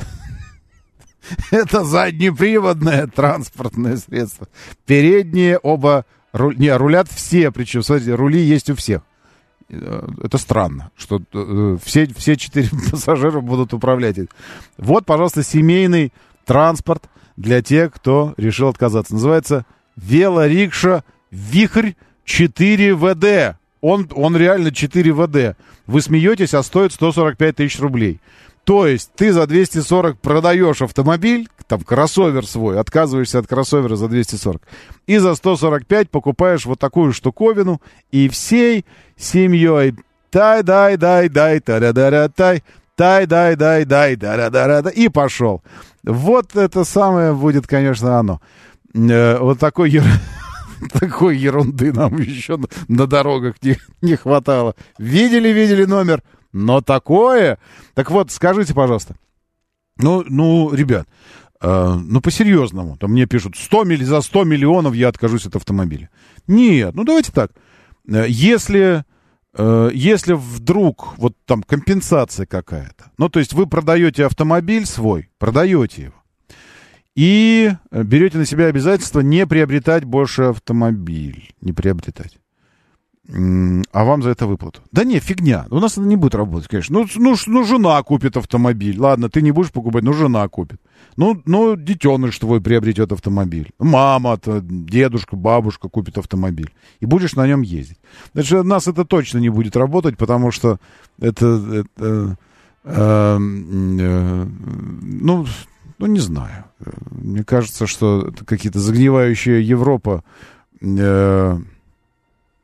B: Это заднеприводное транспортное средство. Передние оба... Ру... Не, рулят все, причем, смотрите, рули есть у всех. Это странно, что э, все, все четыре пассажира будут управлять. Вот, пожалуйста, семейный транспорт для тех, кто решил отказаться. Называется велорикша Вихрь четыре вэ дэ. Он, он реально четыре вэ дэ. Вы смеетесь, а стоит сто сорок пять тысяч рублей. То есть ты за двести сорок продаешь автомобиль, там кроссовер свой, отказываешься от кроссовера за двести сорок, и за сто сорок пять покупаешь вот такую штуковину, и всей семьей тай-дай-дай-дай, та-да-да-тай, тай-дай-дай-дай, да-да-да-да, и пошел. Вот это самое будет, конечно, оно. Э, вот такой, ер... такой ерунды нам еще на дорогах не, не хватало. Видели, видели номер? Но такое... Так вот, скажите, пожалуйста. Ну, ну ребят, э, ну, по-серьезному. Там мне пишут, сто милли... за сто миллионов я откажусь от автомобиля. Нет, ну, давайте так. Если, э, если вдруг вот там компенсация какая-то, ну, то есть вы продаете автомобиль свой, продаете его, и берете на себя обязательство не приобретать больше автомобиль. Не приобретать. А вам за это выплату. Да не, фигня. У нас это не будет работать, конечно. Ну, ну, ну, жена купит автомобиль. Ладно, ты не будешь покупать, но жена купит. Ну, ну, детеныш твой приобретет автомобиль. Мама, дедушка, бабушка купит автомобиль. И будешь на нем ездить. Значит, у нас это точно не будет работать, потому что это... это э, э, э, ну, ну, не знаю. Мне кажется, что это какие-то загнивающая Европа... Э,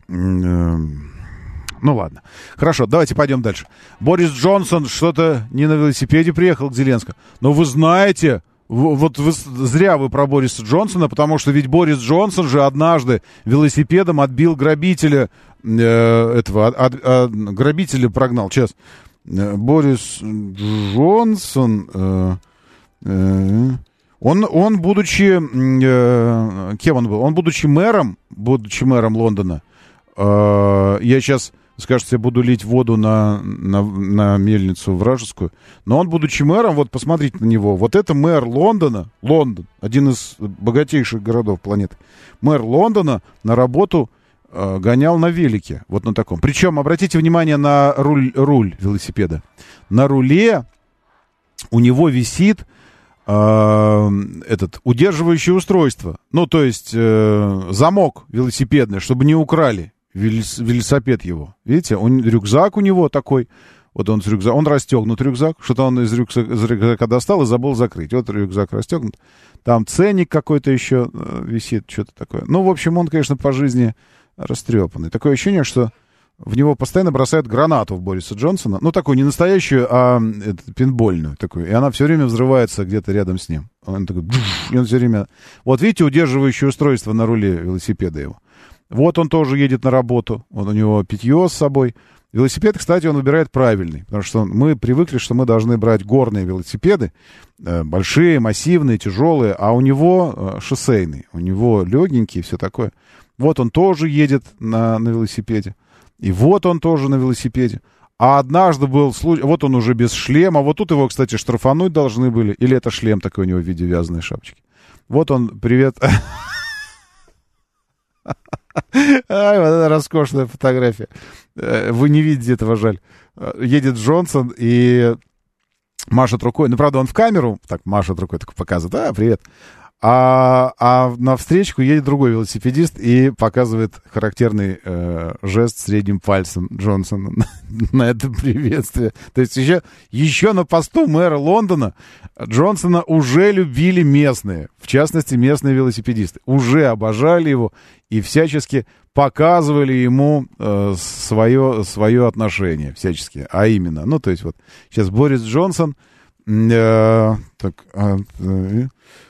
B: Ну ладно. Хорошо, давайте пойдем дальше. Борис Джонсон что-то не на велосипеде приехал к Зеленскому. Но вы знаете, вот вы, зря вы про Бориса Джонсона, потому что ведь Борис Джонсон же однажды велосипедом отбил грабителя, э, этого, от, от, грабителя прогнал. Сейчас. Борис Джонсон, э, э, он, он, будучи, э, кем он был? Он, будучи мэром, будучи мэром Лондона, э, я сейчас... Скажете, я буду лить воду на, на, на мельницу вражескую. Но он, будучи мэром, вот посмотрите на него. Вот это мэр Лондона, Лондон, один из богатейших городов планеты. Мэр Лондона на работу э, гонял на велике. Вот на таком. Причем, обратите внимание на руль, руль велосипеда. На руле у него висит э, этот удерживающее устройство. Ну, то есть э, замок велосипедный, чтобы не украли. Велосипед его. Видите, он, рюкзак у него такой. Вот он с рюкзак, он расстегнут рюкзак. Что-то он из рюкзака, из рюкзака достал и забыл закрыть. Вот рюкзак расстегнут. Там ценник какой-то еще висит, что-то такое. Ну, в общем, он, конечно, по жизни растрепанный. Такое ощущение, что в него постоянно бросают гранату в Бориса Джонсона. Ну, такую не настоящую, а это, пинбольную такую. И она все время взрывается где-то рядом с ним. Он такой... И он все время... Вот видите, удерживающее устройство на руле велосипеда его. Вот он тоже едет на работу, вот у него питье с собой. Велосипед, кстати, он выбирает правильный, потому что мы привыкли, что мы должны брать горные велосипеды, э, большие, массивные, тяжелые, а у него э, шоссейный, у него легенький и все такое. Вот он тоже едет на, на велосипеде, и вот он тоже на велосипеде. А однажды был случай, вот он уже без шлема, вот тут его, кстати, штрафануть должны были, или это шлем такой у него в виде вязаной шапочки. Вот он, привет... Ай, вот это роскошная фотография. Вы не видите этого, жаль. Едет Джонсон и машет рукой. Ну, правда, он в камеру так машет рукой, так показывает. А, привет. А, а на встречку едет другой велосипедист и показывает характерный э, жест средним пальцем Джонсона на, на это приветствие. То есть еще, еще на посту мэра Лондона Джонсона уже любили местные, в частности, местные велосипедисты. Уже обожали его и всячески показывали ему э, свое, свое отношение, всячески. А именно, ну, то есть вот сейчас Борис Джонсон... Э, так... Э,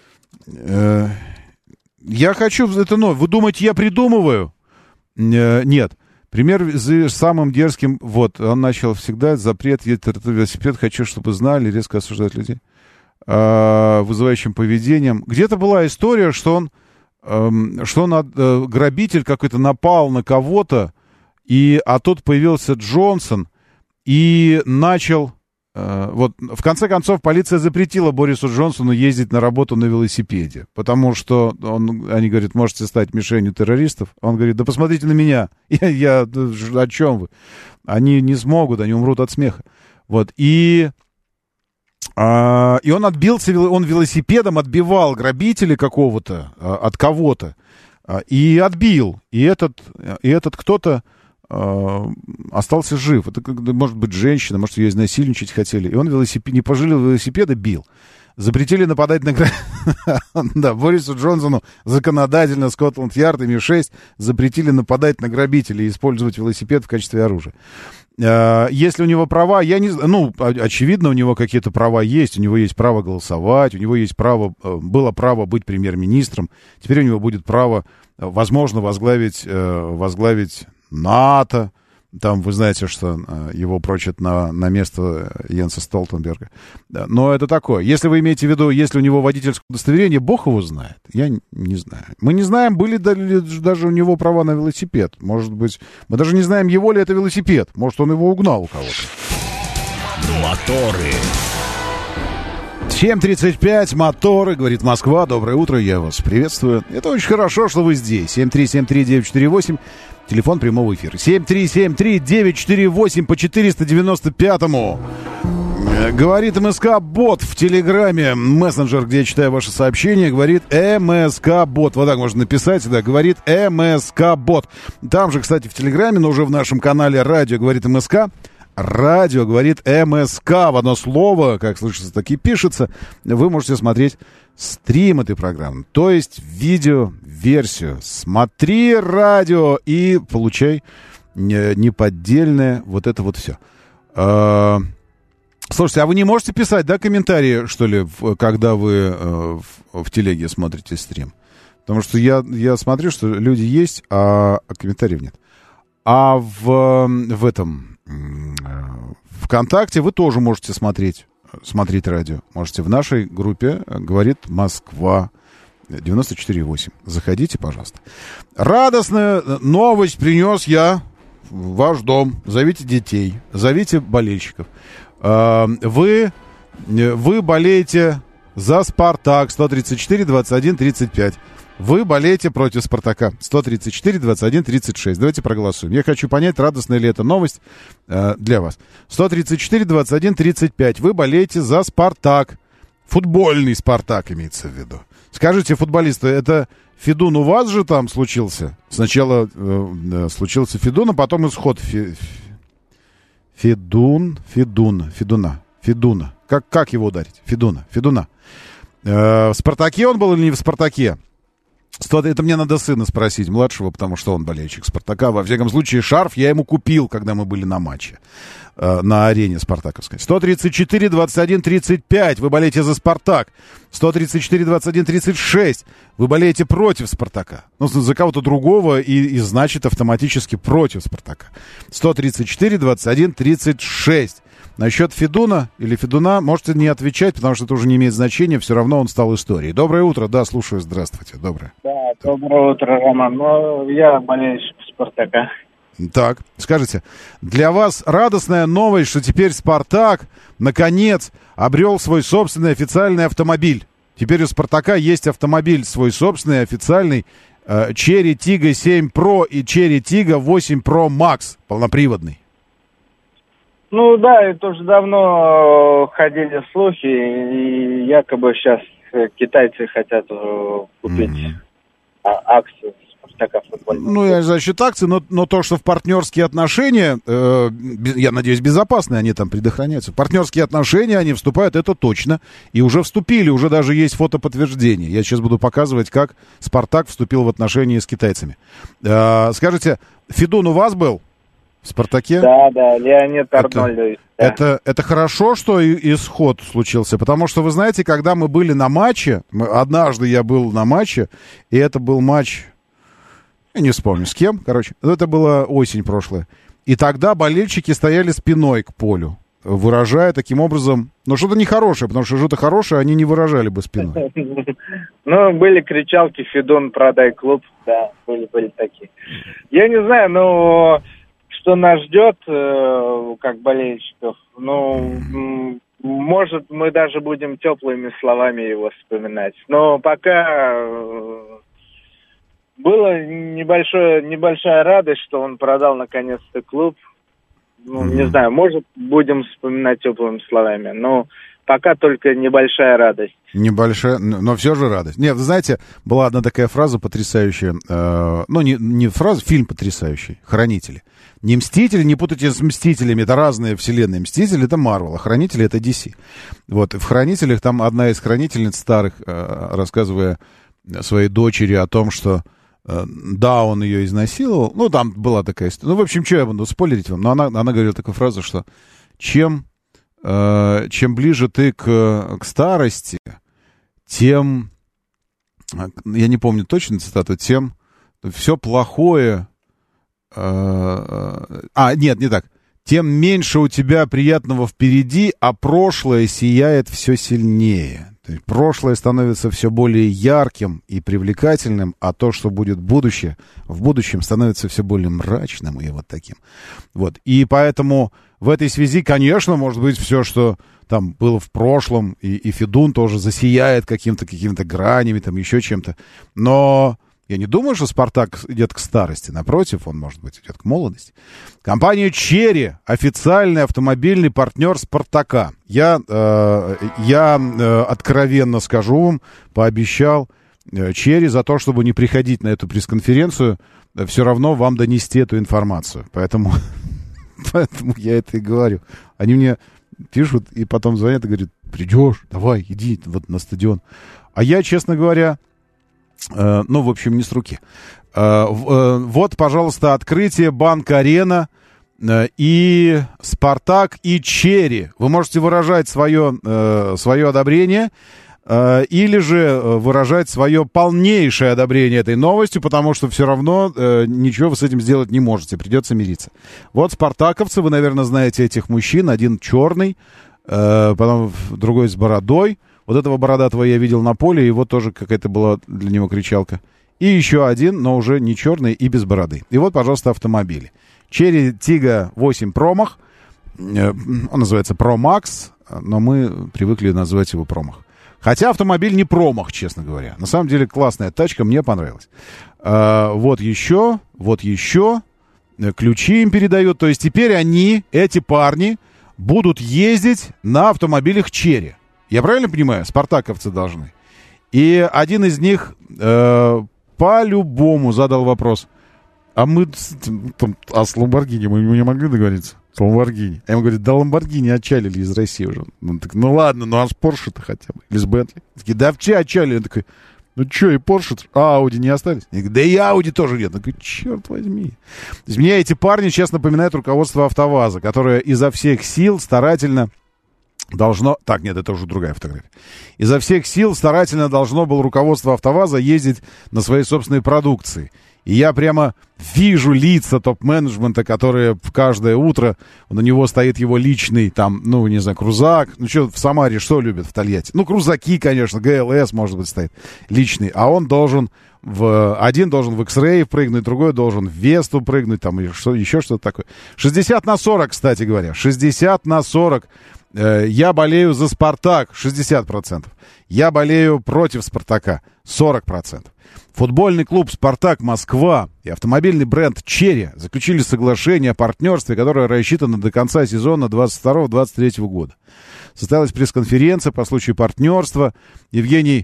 B: Я хочу... Это, ну, вы думаете, я придумываю? Нет. Пример с самым дерзким... Вот, он начал всегда запрет, велосипед, хочу, чтобы знали, резко осуждать людей. Вызывающим поведением. Где-то была история, что он... Что он, грабитель какой-то напал на кого-то, и, а тут появился Джонсон и начал... Вот, в конце концов, полиция запретила Борису Джонсону ездить на работу на велосипеде, потому что он, они говорят, можете стать мишенью террористов. Он говорит, да посмотрите на меня, я, я о чем вы? Они не смогут, они умрут от смеха. Вот, и, а, и он отбился, он велосипедом отбивал грабителя какого-то, от кого-то, и отбил. И этот, и этот кто-то остался жив. Это, может быть, женщина, может, ее изнасильничать хотели. И он велосипед, не пожалел велосипеда, бил. Запретили нападать на... Да, Борису Джонсону законодательно Скотланд-Ярд, эм шесть, запретили нападать на грабителей и использовать велосипед в качестве оружия. Если у него права, я не знаю, ну, очевидно, у него какие-то права есть, у него есть право голосовать, у него есть право, было право быть премьер-министром, теперь у него будет право, возможно, возглавить, возглавить НАТО, там вы знаете, что его прочат на, на место Йенса Столтенберга. Но это такое. Если вы имеете в виду, если у него водительское удостоверение, бог его знает. Я не знаю. Мы не знаем, были ли даже у него права на велосипед. Может быть, мы даже не знаем, его ли это велосипед. Может, он его угнал у кого-то.
A: Моторы.
B: семь тридцать пять, моторы, говорит Москва. Доброе утро, я вас приветствую. Это очень хорошо, что вы здесь. семь три семь три девять четыре восемь. Телефон прямого эфира. семь три семь три девять четыре восемь по четыреста девяносто пятому. Говорит МСК-бот в Телеграме. Мессенджер, где я читаю ваши сообщения. Говорит МСК-бот. Вот так можно написать, да. Говорит МСК-бот. Там же, кстати, в Телеграме, но уже в нашем канале радио говорит МСК. радио, говорит МСК. В одно слово, как слышится, так и пишется. Вы можете смотреть стрим этой программы, то есть видео-версию. Смотри радио и получай неподдельное вот это вот все. А, слушайте, а вы не можете писать, да, комментарии, что ли, в, когда вы в, в телеге смотрите стрим? Потому что я, я смотрю, что люди есть, а, а комментариев нет. А в, в этом ВКонтакте вы тоже можете смотреть, смотреть радио. Можете в нашей группе «Говорит Москва» девяносто четыре восемь. Заходите, пожалуйста. Радостная новость принес я в ваш дом. Зовите детей, зовите болельщиков. Вы, вы болеете за «Спартак» сто тридцать четыре двадцать один тридцать пять. Вы болеете против «Спартака» сто тридцать четыре двадцать один тридцать шесть. Давайте проголосуем. Я хочу понять, радостная ли это новость э, для вас. сто тридцать четыре двадцать один тридцать пять. Вы болеете за «Спартак». Футбольный «Спартак» имеется в виду. Скажите, футболисты, это Федун у вас же там случился? Сначала э, случился Федун, а потом исход Фе, Федун, Федун, Федуна, Федуна. Как, как его ударить? Федуна, Федуна. Э, в «Спартаке» он был или не в «Спартаке»? Это мне надо сына спросить, младшего, потому что он болельщик «Спартака». Во всяком случае, шарф я ему купил, когда мы были на матче, э, на арене спартаковской. сто тридцать четыре двадцать один тридцать пять. Вы болеете за «Спартак». сто тридцать четыре двадцать один тридцать шесть. Вы болеете против «Спартака». Ну, за кого-то другого и, и значит автоматически против «Спартака». сто тридцать четыре двадцать один тридцать шесть. Насчет Федуна или Федуна можете не отвечать, потому что это уже не имеет значения, все равно он стал историей. Доброе утро, да, слушаю, здравствуйте, доброе.
L: Да, доброе утро, Роман. Ну, я болельщик «Спартака».
B: Так, скажите, для вас радостная новость, что теперь «Спартак» наконец обрел свой собственный официальный автомобиль. Теперь у «Спартака» есть автомобиль свой собственный, официальный, э, Cherry Tiggo семь Pro и Cherry Tiggo восемь Pro Max, полноприводный.
L: Ну да, это уже давно ходили слухи, и якобы сейчас китайцы хотят купить mm-hmm. акции «Спартака» футбольного.
B: Ну, я за счет акций, но, но то, что в партнерские отношения, э, я надеюсь, безопасные, они там предохраняются. В партнерские отношения они вступают, это точно, и уже вступили, уже даже есть фотоподтверждение. Я сейчас буду показывать, как «Спартак» вступил в отношения с китайцами. Э, скажите, Федун у вас был? В «Спартаке»?
L: Да, да, Леонид Арнольдович.
B: Это, да. это, это хорошо, что и, исход случился, потому что, вы знаете, когда мы были на матче, мы, однажды я был на матче, и это был матч, я не вспомню с кем, короче, это была осень прошлая, и тогда болельщики стояли спиной к полю, выражая таким образом, ну, что-то нехорошее, потому что что-то хорошее они не выражали бы спиной.
L: Ну, были кричалки «Федун, продай клуб», да, были-были такие. Я не знаю, но... Что нас ждет, э, как болельщиков, ну, может, мы даже будем теплыми словами его вспоминать. Но пока э, была небольшое, небольшая радость, что он продал наконец-то клуб. Ну, mm-hmm. не знаю, может, будем вспоминать теплыми словами, но пока только небольшая радость.
B: Небольшая, но все же радость. Нет, вы знаете, была одна такая фраза потрясающая, э, ну, не, не фраза, фильм потрясающий, «Хранители». Не «Мстители», не путайте с «Мстителями», это разные вселенные. «Мстители» — это Марвел, а «Хранители» — это ди си. Вот, в «Хранителях» там одна из хранительниц старых, э, рассказывая своей дочери о том, что э, да, он ее изнасиловал, ну, там была такая история. Ну, в общем, что я буду спойлерить вам, но она, она говорила такую фразу, что чем... чем ближе ты к, к старости, тем, я не помню точно цитату, тем все плохое, а, нет, не так, тем меньше у тебя приятного впереди, а прошлое сияет все сильнее. То есть прошлое становится все более ярким и привлекательным, а то, что будет будущее, в будущем становится все более мрачным и вот таким. Вот. И поэтому в этой связи, конечно, может быть, все, что там было в прошлом, и, и Федун тоже засияет каким-то, какими-то гранями, там еще чем-то. Но я не думаю, что «Спартак» идет к старости. Напротив, он, может быть, идет к молодости. Компания «Черри» — официальный автомобильный партнер «Спартака». Я, э, я э, откровенно скажу вам, пообещал э, «Черри» за то, чтобы не приходить на эту пресс-конференцию, э, все равно вам донести эту информацию. Поэтому Поэтому я это и говорю. Они мне пишут и потом звонят и говорят, придешь, давай, иди вот на стадион. А я, честно говоря, э, ну, в общем, не с руки. Э, э, вот, пожалуйста, открытие Банк-Арена э, и Спартак и Черри. Вы можете выражать свое, э, свое одобрение э, или же выражать свое полнейшее одобрение этой новостью, потому что все равно э, ничего вы с этим сделать не можете, придется мириться. Вот спартаковцы, вы, наверное, знаете этих мужчин. Один черный, э, потом другой с бородой. Вот этого бородатого я видел на поле, его тоже какая-то была для него кричалка. И еще один, но уже не черный и без бороды. И вот, пожалуйста, автомобили. Черри Тига восемь Промах. Он называется Промакс, но мы привыкли называть его Промах. Хотя автомобиль не Промах, честно говоря. На самом деле классная тачка, мне понравилась. А, вот еще, вот еще. Ключи им передают. То есть теперь они, эти парни, будут ездить на автомобилях Черри. Я правильно понимаю? Спартаковцы должны. И один из них э, по-любому задал вопрос. А мы там, а с Ламборгини мы не могли договориться? С Ламборгини. А ему говорят, да Ламборгини отчалили из России уже. Он такой, ну ладно, ну а с Порше-то хотя бы. Или с Бентли. Такие, да в че отчалили? Он такой, ну что, и Порше, а Ауди не остались? Я говорю, да и Ауди тоже нет. Он такой, черт возьми. То есть мне эти парни сейчас напоминают руководство АвтоВАЗа, которое изо всех сил старательно должно... Так, нет, это уже другая фотография. Изо всех сил старательно должно было руководство АвтоВАЗа ездить на своей собственной продукции. И я прямо вижу лица топ-менеджмента, которые в каждое утро, на него стоит его личный, там, ну, не знаю, крузак. Ну, что в Самаре, что любят в Тольятти? Ну, крузаки, конечно, ГЛС, может быть, стоит личный. А он должен в... Один должен в X-Ray прыгнуть, другой должен в Весту прыгнуть, там, или что, еще что-то такое. шестьдесят на сорок, кстати говоря. шестьдесят на сорок. Я болею за «Спартак» шестьдесят процентов. Я болею против «Спартака» сорок процентов. Футбольный клуб «Спартак Москва» и автомобильный бренд «Черри» заключили соглашение о партнерстве, которое рассчитано до конца сезона двадцать второго двадцать третьего года. Состоялась пресс-конференция по случаю партнерства. Евгений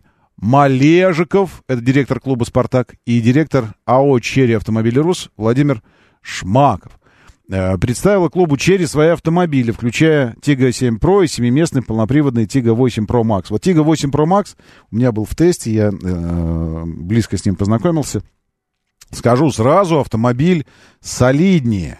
B: Малежиков, это директор клуба «Спартак», и директор АО «Черри Автомобили РУС» Владимир Шмаков представила клубу «Черри» свои автомобили, включая Тига семь Про и семиместный полноприводный Тига восемь Про Макс. Вот Тига восемь Про Макс у меня был в тесте, я э, близко с ним познакомился. Скажу сразу, автомобиль солиднее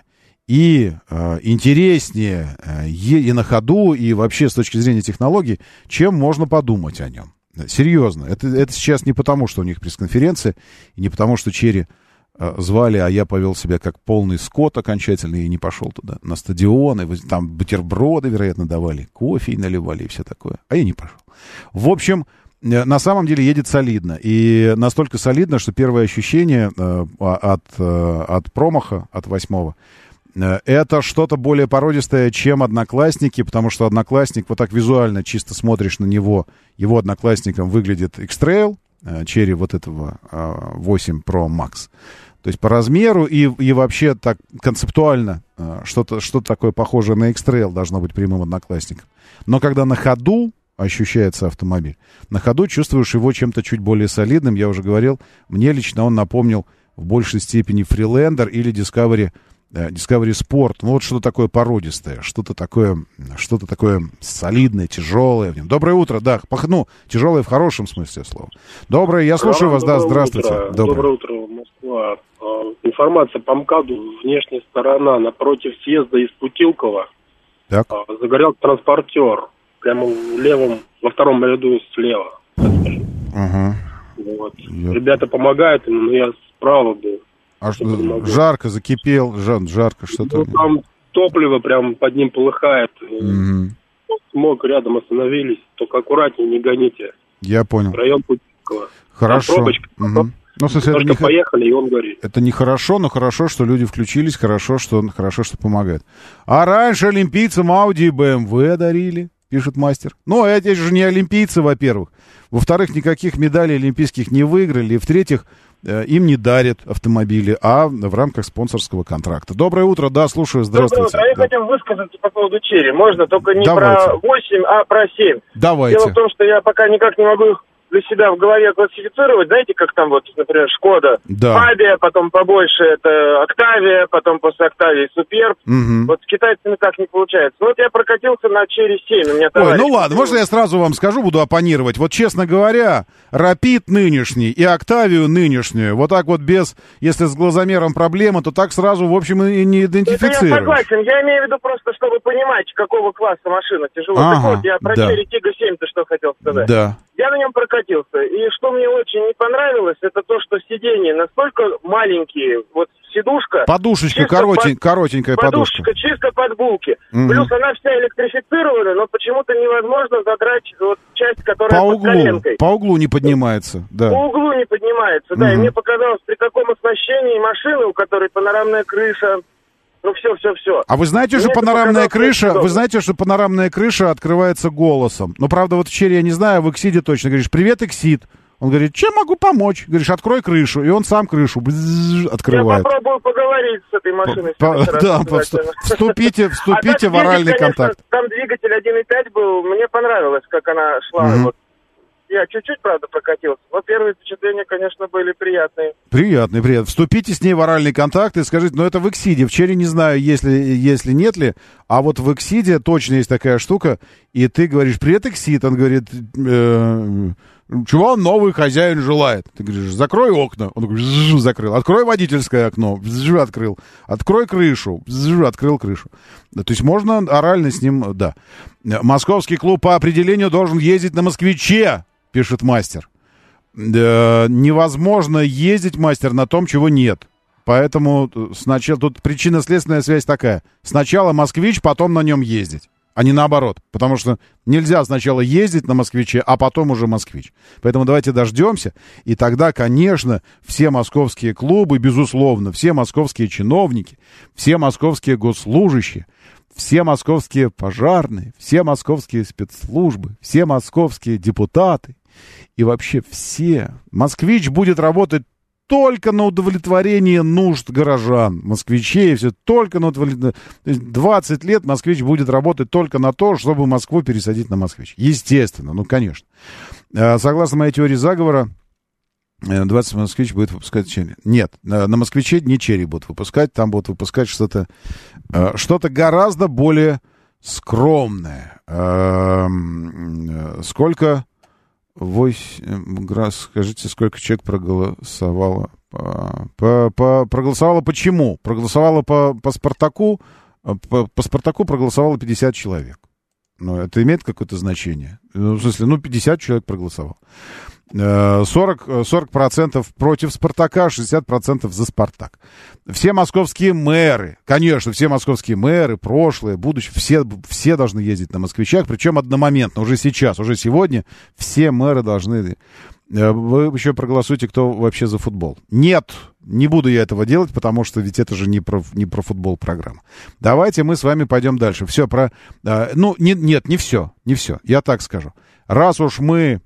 B: и э, интереснее э, и на ходу, и вообще с точки зрения технологий, чем можно подумать о нем. Серьезно, это, это сейчас не потому, что у них пресс-конференция, и не потому, что «Черри» звали, а я повел себя как полный скот окончательно и не пошел туда, на стадион, и там бутерброды, вероятно, давали, кофе наливали и все такое, а я не пошел. В общем, на самом деле едет солидно, и настолько солидно, что первое ощущение э, от, э, от промаха, от восьмого, э, это что-то более породистое, чем «Одноклассники», потому что «Одноклассник», вот так визуально чисто смотришь на него, его одноклассником выглядит X-Trail, э, Черри вот этого э, восемь Про Макс. То есть по размеру и, и вообще так концептуально э, что-то, что-то такое похожее на X-Trail должно быть прямым одноклассником. Но когда на ходу ощущается автомобиль, на ходу чувствуешь его чем-то чуть более солидным. Я уже говорил, мне лично он напомнил в большей степени Freelander или Discovery, э, Discovery Sport. Ну вот что-то такое породистое, что-то такое, что-то такое солидное, тяжелое в нем. Доброе утро, да, ну, тяжелое в хорошем смысле слова. Доброе, я слушаю вас, да, здравствуйте.
M: Утро. Доброе. Доброе утро, Москва. Информация по МКАДу, внешняя сторона, напротив съезда из Путилково.
B: Так.
M: Загорел транспортер, прямо в левом, во втором ряду слева.
B: Ага.
M: Вот. Я... Ребята помогают ему, но я справа был.
B: А что, жарко, закипел, жар, жарко что-то?
M: Ну, там топливо прям под ним полыхает. Угу. Смог, рядом остановились, только аккуратнее, не гоните.
B: Я понял.
M: Район Путилково.
B: Хорошо. Пробочка, угу. Ну, в смысле, это не...
M: поехали, и он горит.
B: Это нехорошо, но хорошо, что люди включились, хорошо, что, хорошо, что помогает. А раньше олимпийцам Audi и бэ эм вэ дарили, пишет мастер. Ну, эти же не олимпийцы, во-первых. Во-вторых, никаких медалей олимпийских не выиграли. И в-третьих, э, им не дарят автомобили, а в рамках спонсорского контракта. Доброе утро, да, слушаю, здравствуйте.
N: Доброе утро,
B: да.
N: Я хотел высказаться по поводу Черри. Можно, только не
B: Давайте.
N: про восемь, а про семь.
B: Давайте.
N: Дело в том, что я пока никак не могу их для себя в голове классифицировать, знаете, как там вот, например, Шкода,
B: да.
N: Фабия, потом побольше это Октавия, потом после Октавии Суперб.
B: Угу.
N: Вот с китайцами так не получается. Ну вот я прокатился на Черри семь, у меня
B: Ой, ну ладно, можно я сразу вам скажу, буду оппонировать. Вот, честно говоря, Рапид нынешний и Октавию нынешнюю, вот так вот без, если с глазомером проблема, то так сразу, в общем, и не идентифицируешь.
N: Это я согласен, я имею в виду просто, чтобы понимать, какого класса машина тяжело.
B: Ага,
N: так вот, я про
B: да.
N: Черри Тига семь-то что хотел сказать.
B: Да.
N: Я на нем прокатился, и что мне очень не понравилось, это то, что сиденья настолько маленькие, вот сидушка...
B: Подушечка, коротень,
N: под...
B: коротенькая подушка.
N: Подушечка чисто под булки.
B: Угу.
N: Плюс она вся электрифицирована, но почему-то невозможно задрать вот часть, которая
B: по
N: под
B: углу,
N: коленкой.
B: По углу не поднимается, да.
N: По углу не поднимается, да.
B: Угу.
N: И мне показалось, при таком оснащении машины, у которой панорамная крыша... Ну, все, все, все.
B: А вы знаете, что панорамная крыша, вы знаете, что панорамная крыша открывается голосом? Ну, правда, вот в Черри я не знаю, в Эксиде точно. Говоришь, привет, Эксид. Он говорит, чем могу помочь? Говоришь, открой крышу. И он сам крышу открывает.
N: Я попробую поговорить с этой машиной.
B: По, да, вступите, вступите а в оральный
N: двигатель,
B: контакт.
N: Конечно, там двигатель один и пять был, мне понравилось, как она шла. Угу. Вот. Я чуть-чуть, правда, прокатился, но первые впечатления, конечно, были приятные.
B: Приятные, приятные. Вступите с ней в оральный контакт и скажите, ну это в Эксиде, в Черри не знаю, если, если нет ли, а вот в Эксиде точно есть такая штука, и ты говоришь, привет, Эксид, он говорит, э, чего новый хозяин желает? Ты говоришь, закрой окна, он говорит, закрыл, открой водительское окно, открыл, открой крышу, открыл крышу. То есть можно орально с ним, да. Московский клуб по определению должен ездить на «Москвиче», пишет мастер. Э, невозможно ездить, мастер, на том, чего нет. Поэтому сначала тут причинно-следственная связь такая. Сначала «Москвич», потом на нем ездить. А не наоборот. Потому что нельзя сначала ездить на «Москвиче», а потом уже «Москвич». Поэтому давайте дождемся. И тогда, конечно, все московские клубы, безусловно, все московские чиновники, все московские госслужащие, все московские пожарные, все московские спецслужбы, все московские депутаты и вообще все. «Москвич» будет работать только на удовлетворение нужд горожан, москвичей, все только на удовлетворение. двадцать лет «Москвич» будет работать только на то, чтобы Москву пересадить на «Москвич». Естественно, ну, конечно. Согласно моей теории заговора, двадцать «Москвич» будет выпускать Черри. Нет, на «Москвиче» не Черри будут выпускать, там будут выпускать что-то, что-то гораздо более скромное. Сколько... восемь, скажите, сколько человек проголосовало? По, по, по, проголосовало почему? Проголосовало по, по Спартаку, по, по Спартаку проголосовало пятьдесят человек. Ну, это имеет какое-то значение? Ну, в смысле, ну, пятьдесят человек проголосовало. сорок процентов против Спартака, шестьдесят процентов за Спартак. Все московские мэры, конечно, все московские мэры, прошлые, будущие, все, все должны ездить на «Москвичах», причем одномоментно, уже сейчас, уже сегодня все мэры должны... Вы еще проголосуйте, кто вообще за футбол. Нет, не буду я этого делать, потому что ведь это же не про, не про футбол программа. Давайте мы с вами пойдем дальше. Все про... Ну, не, нет, не все, не все, я так скажу. Раз уж мы...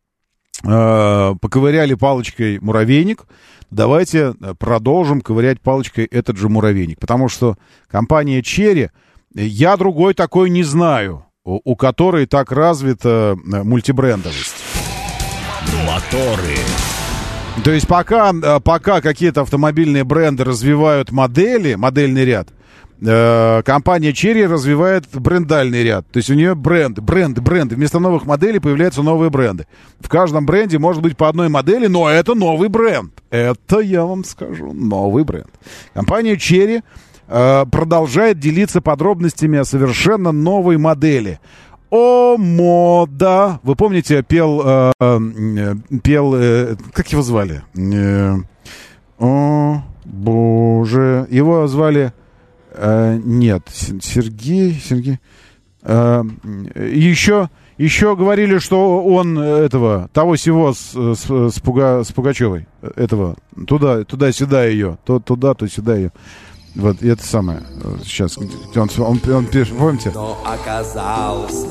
B: поковыряли палочкой муравейник, давайте продолжим ковырять палочкой этот же муравейник. Потому что компания Черри, я другой такой не знаю, у, у которой так развита мультибрендовость.
A: Моторы.
B: То есть пока, пока какие-то автомобильные бренды развивают модели, модельный ряд, компания Черри развивает брендальный ряд. То есть у нее бренды, бренды, бренды. Вместо новых моделей появляются новые бренды. В каждом бренде может быть по одной модели, но это новый бренд. Это, я вам скажу, новый бренд. Компания Черри э, продолжает делиться подробностями о совершенно новой модели. О, мода! Вы помните, пел, э, э, пел, э, как его звали? Э, о, боже! Его звали... Uh, нет, Сергей, Сергей. Uh, еще, еще говорили, что он этого, того сего с, с, с, Пуга, с Пугачевой, этого, туда, туда-сюда ее, то туда, то сюда ее. Вот, и это самое. Сейчас, он, он, он, он пишет, помните? Оказалось.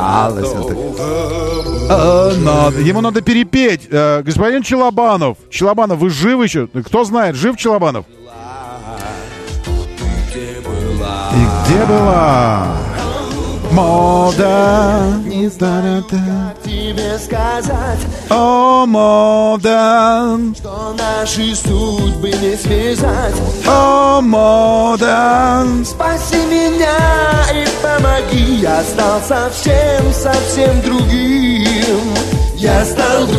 B: Ему надо перепеть. Uh, господин Челобанов, Челобанов, вы живы еще? Кто знает, жив Челобанов? И где была? мода.
O: Не знаю, как тебе сказать.
B: О, мода.
O: Что наши судьбы не связать.
B: О, мода.
O: Спаси меня и помоги. Я стал совсем, совсем другим. Я стал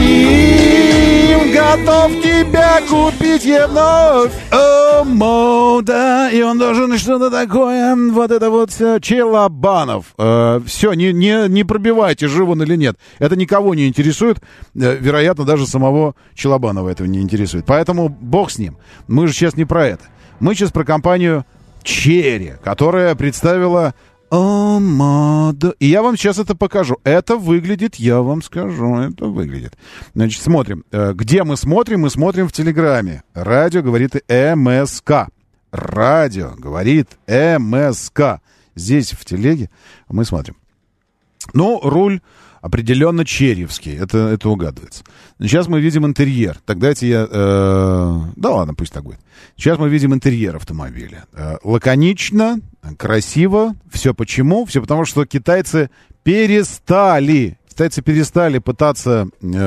O: другим.
B: Готов тебя купить я вновь. О, мода. И он должен что-то такое. Вот это вот все. Челобанов. Э, все, не, не, не пробивайте, жив он или нет. Это никого не интересует. Э, вероятно, даже самого Челобанова этого не интересует. Поэтому бог с ним. Мы же сейчас не про это. Мы сейчас про компанию Черри, которая представила... О, мода. И я вам сейчас это покажу. Это выглядит, я вам скажу, это выглядит. Значит, смотрим. Где мы смотрим? Мы смотрим в Телеграме. Радио говорит МСК. Радио говорит МСК. Здесь в Телеге мы смотрим. Ну, руль определенно черриевский. Это, это угадывается. Сейчас мы видим интерьер. Так дайте я... Э, да ладно, пусть так будет. Сейчас мы видим интерьер автомобиля. Э, лаконично, красиво. Все почему? Все потому, что китайцы перестали... Китайцы перестали пытаться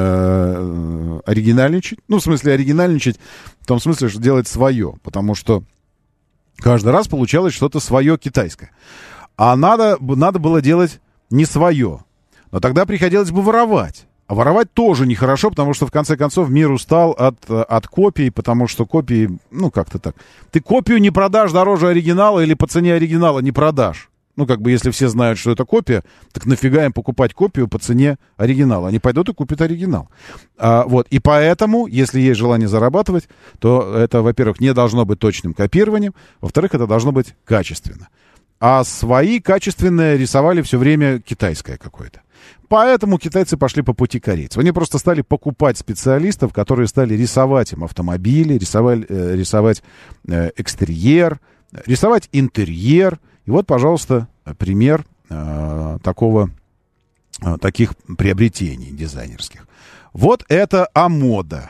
B: э, оригинальничать. Ну, в смысле, оригинальничать в том смысле, что делать свое. Потому что каждый раз получалось что-то свое китайское. А надо, надо было делать не свое. Но тогда приходилось бы воровать. А воровать тоже нехорошо, потому что, в конце концов, мир устал от, от копий, потому что копии, ну, как-то так. Ты копию не продашь дороже оригинала или по цене оригинала не продашь. Ну, как бы, если все знают, что это копия, так нафига им покупать копию по цене оригинала? Они пойдут и купят оригинал. А, вот. И поэтому, если есть желание зарабатывать, то это, во-первых, не должно быть точным копированием, во-вторых, это должно быть качественно. А свои качественные рисовали все время китайское какое-то. Поэтому китайцы пошли по пути корейцев. Они просто стали покупать специалистов, которые стали рисовать им автомобили, рисовать, э, рисовать э, экстерьер, рисовать интерьер. И вот, пожалуйста, пример э, такого, э, таких приобретений дизайнерских. Вот это Амода.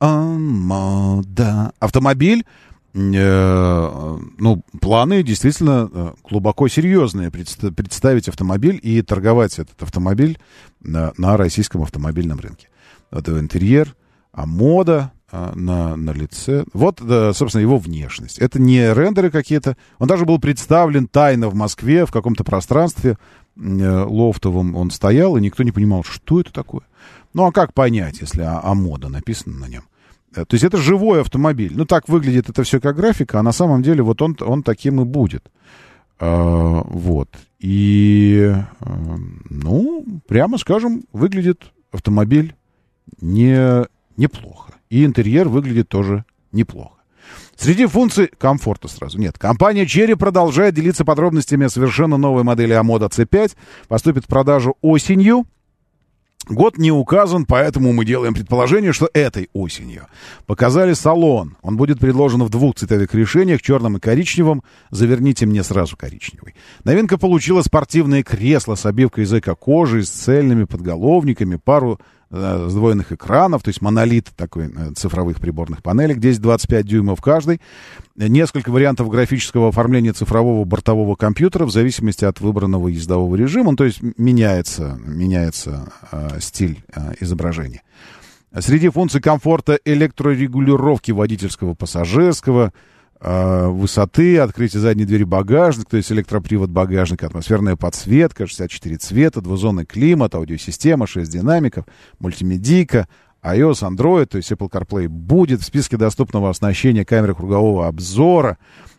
B: Амода. Автомобиль. Э, ну, планы действительно э, глубоко серьезные. Предста- представить автомобиль и торговать этот автомобиль на, на российском автомобильном рынке. Вот его интерьер, а мода э, на, на лице. Вот, э, собственно, его внешность. Это не рендеры какие-то. Он даже был представлен тайно в Москве, в каком-то пространстве э, лофтовом он стоял, и никто не понимал, что это такое. Ну, а как понять, если а, а мода написано на нем? То есть это живой автомобиль. Ну, так выглядит это все как графика, а на самом деле вот он, он таким и будет. А, вот. И, а, ну, прямо скажем, выглядит автомобиль не, неплохо. И интерьер выглядит тоже неплохо. Среди функций комфорта сразу нет. Компания Черри продолжает делиться подробностями совершенно новой модели Амода си пять. Поступит в продажу осенью. Год не указан, поэтому мы делаем предположение, что этой осенью. Показали салон. Он будет предложен в двух цветовых решениях, черном и коричневом. Заверните мне сразу коричневый. Новинка получила спортивные кресла с обивкой из эко-кожи, с цельными подголовниками, пару э, сдвоенных экранов, то есть монолит такой э, цифровых приборных панелей, здесь двадцать пять дюймов каждый. Несколько вариантов графического оформления цифрового бортового компьютера в зависимости от выбранного ездового режима. Ну, то есть меняется, меняется э, стиль э, изображения. Среди функций комфорта электрорегулировки водительского, пассажирского, э, высоты, открытие задней двери багажника, то есть электропривод багажника, атмосферная подсветка, шестьдесят четыре цвета, двузонный климат, аудиосистема, шесть динамиков, мультимедийка, iOS, Android, то есть Apple CarPlay будет. В списке доступного оснащения камеры кругового обзора,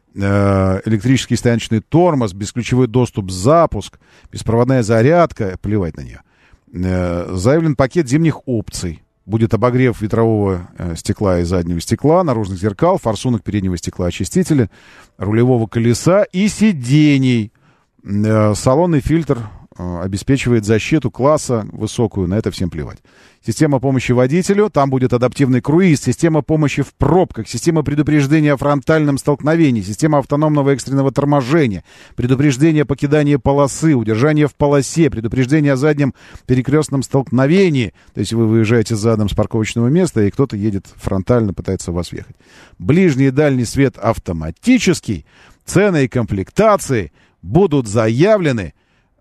B: э, электрический стояночный тормоз, бесключевой доступ, запуск, беспроводная зарядка, плевать на нее. Э, заявлен пакет зимних опций. Будет обогрев ветрового э, стекла и заднего стекла, наружных зеркал, форсунок переднего стекла, очистителя, рулевого колеса и сидений. Э, салонный фильтр э, обеспечивает защиту класса высокую, на это всем плевать. Система помощи водителю, там будет адаптивный круиз, система помощи в пробках, система предупреждения о фронтальном столкновении, система автономного экстренного торможения, предупреждение о покидании полосы, удержание в полосе, предупреждение о заднем перекрестном столкновении. То есть вы выезжаете задом с парковочного места, и кто-то едет фронтально, пытается в вас въехать. Ближний и дальний свет автоматический, цены и комплектации будут заявлены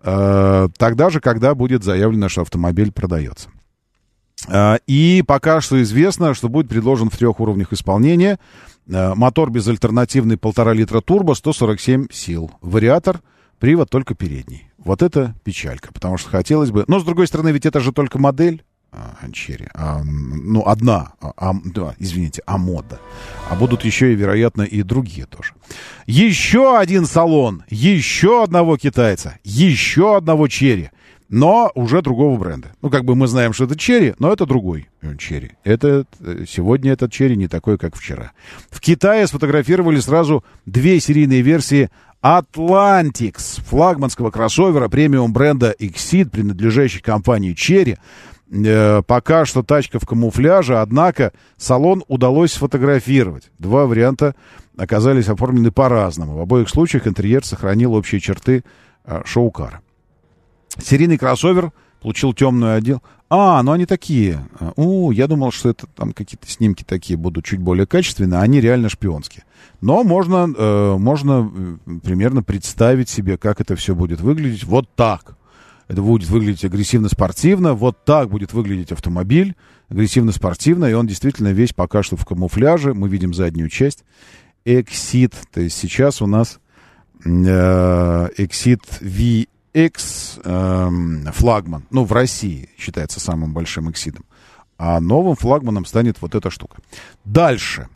B: э, тогда же, когда будет заявлено, что автомобиль продается. Э, и пока что известно, что будет предложен в трех уровнях исполнения. Э, мотор безальтернативный полтора литра турбо, сто сорок семь сил. Вариатор, привод только передний. Вот это печалька, потому что хотелось бы... Но, с другой стороны, ведь это же только модель. Черри, а, ну, одна, а, да, извините, а мода. А будут еще и, вероятно, и другие тоже. Еще один салон, еще одного китайца, еще одного черри, но уже другого бренда. Ну, как бы мы знаем, что это черри, но это другой черри. Это, сегодня этот черри не такой, как вчера. В Китае сфотографировали сразу две серийные версии Atlantics, флагманского кроссовера премиум бренда Exceed, принадлежащей компании Chery. Пока что тачка в камуфляже, однако салон удалось сфотографировать. Два варианта оказались оформлены по-разному. В обоих случаях интерьер сохранил общие черты шоу-кара. Серийный кроссовер получил темную отделку. А, ну они такие. У, я думал, что это там какие-то снимки такие будут чуть более качественные, а они реально шпионские. Но можно, э, можно примерно представить себе, как это все будет выглядеть. Вот так. Это будет выглядеть агрессивно-спортивно. Вот так будет выглядеть автомобиль. Агрессивно-спортивно. И он действительно весь пока что в камуфляже. Мы видим заднюю часть. Exceed. То есть сейчас у нас э, Exceed ви икс э, флагман. Ну, в России считается самым большим Exceed. А новым флагманом станет вот эта штука. Дальше.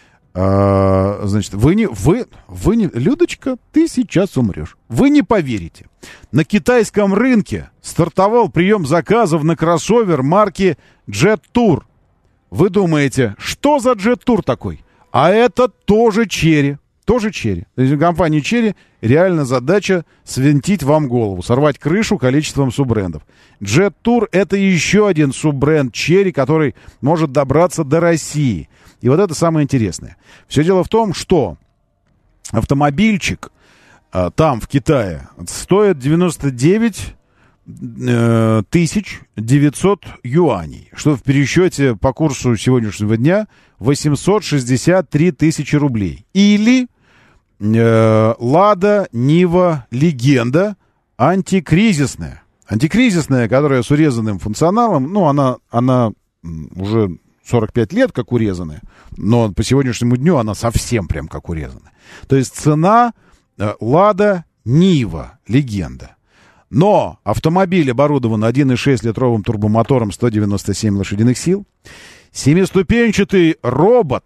B: Э, значит, вы не... Вы, вы не... Людочка, ты сейчас умрешь. Вы не поверите. На китайском рынке стартовал прием заказов на кроссовер марки Jet Tour. Вы думаете, что за Jet Tour такой? А это тоже Chery. Тоже Chery. То есть у компании Chery реально задача свинтить вам голову, сорвать крышу количеством суббрендов. Jet Tour — это еще один суббренд Chery, который может добраться до России. И вот это самое интересное. Все дело в том, что автомобильчик а, там, в Китае, стоит девяносто девять тысяч девятьсот юаней, что в пересчете по курсу сегодняшнего дня восемьсот шестьдесят три тысячи рублей. Или э, Лада Нива Легенда антикризисная. Антикризисная, которая с урезанным функционалом, ну, она, она уже сорок пять лет как урезанная, но по сегодняшнему дню она совсем прям как урезанная. То есть цена э, Лада Нива Легенда. Но автомобиль оборудован один и шесть литровым турбомотором, сто девяносто семь лошадиных сил. Семиступенчатый робот.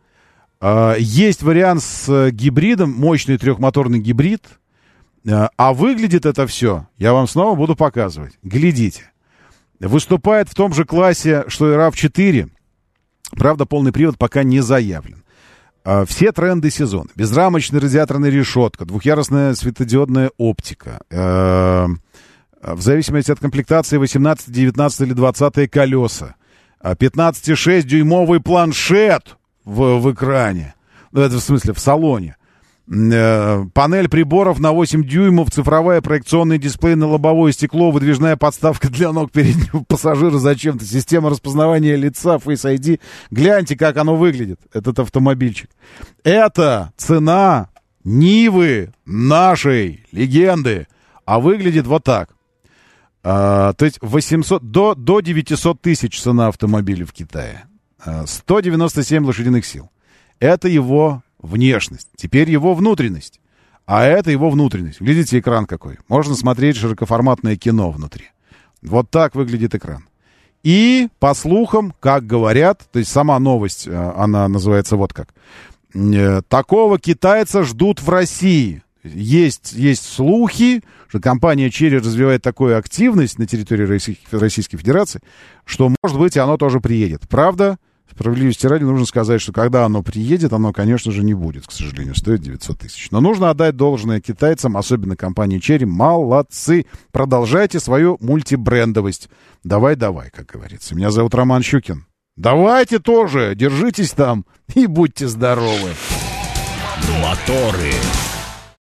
B: Э, есть вариант с гибридом, мощный трехмоторный гибрид. Э, а выглядит это все, я вам снова буду показывать. Глядите. Выступает в том же классе, что и рав четыре. Правда, полный привод пока не заявлен. Э, все тренды сезона. Безрамочная радиаторная решетка, двухъярусная светодиодная оптика. Э, в зависимости от комплектации восемнадцать, девятнадцать или двадцать колеса. пятнадцать и шесть дюймовый планшет в, в экране. Это в смысле в салоне. Э, панель приборов на восемь дюймов, цифровая проекционный дисплей на лобовое стекло, выдвижная подставка для ног переднего пассажира зачем-то, система распознавания лица, Face ай ди. Гляньте, как оно выглядит, этот автомобильчик. Это цена Нивы нашей легенды. А выглядит вот так. А, то есть восемьсот, до, до девятьсот тысяч цена автомобиля в Китае. А, сто девяносто семь лошадиных сил. Это его внешность. Теперь его внутренность. А это его внутренность. Глядите, экран какой. Можно смотреть широкоформатное кино внутри. Вот так выглядит экран. И, по слухам, как говорят, то есть сама новость, она называется вот как. Такого китайца ждут в России. Есть, есть слухи, что компания Chery развивает такую активность на территории Российской Федерации, что, может быть, оно тоже приедет. Правда? Справедливости ради нужно сказать, что когда оно приедет, оно, конечно же, не будет, к сожалению, стоить девятьсот тысяч. Но нужно отдать должное китайцам, особенно компании Chery. Молодцы! Продолжайте свою мультибрендовость. Давай-давай, как говорится. Меня зовут Роман Щукин. Давайте тоже, держитесь там и будьте здоровы.
A: Моторы.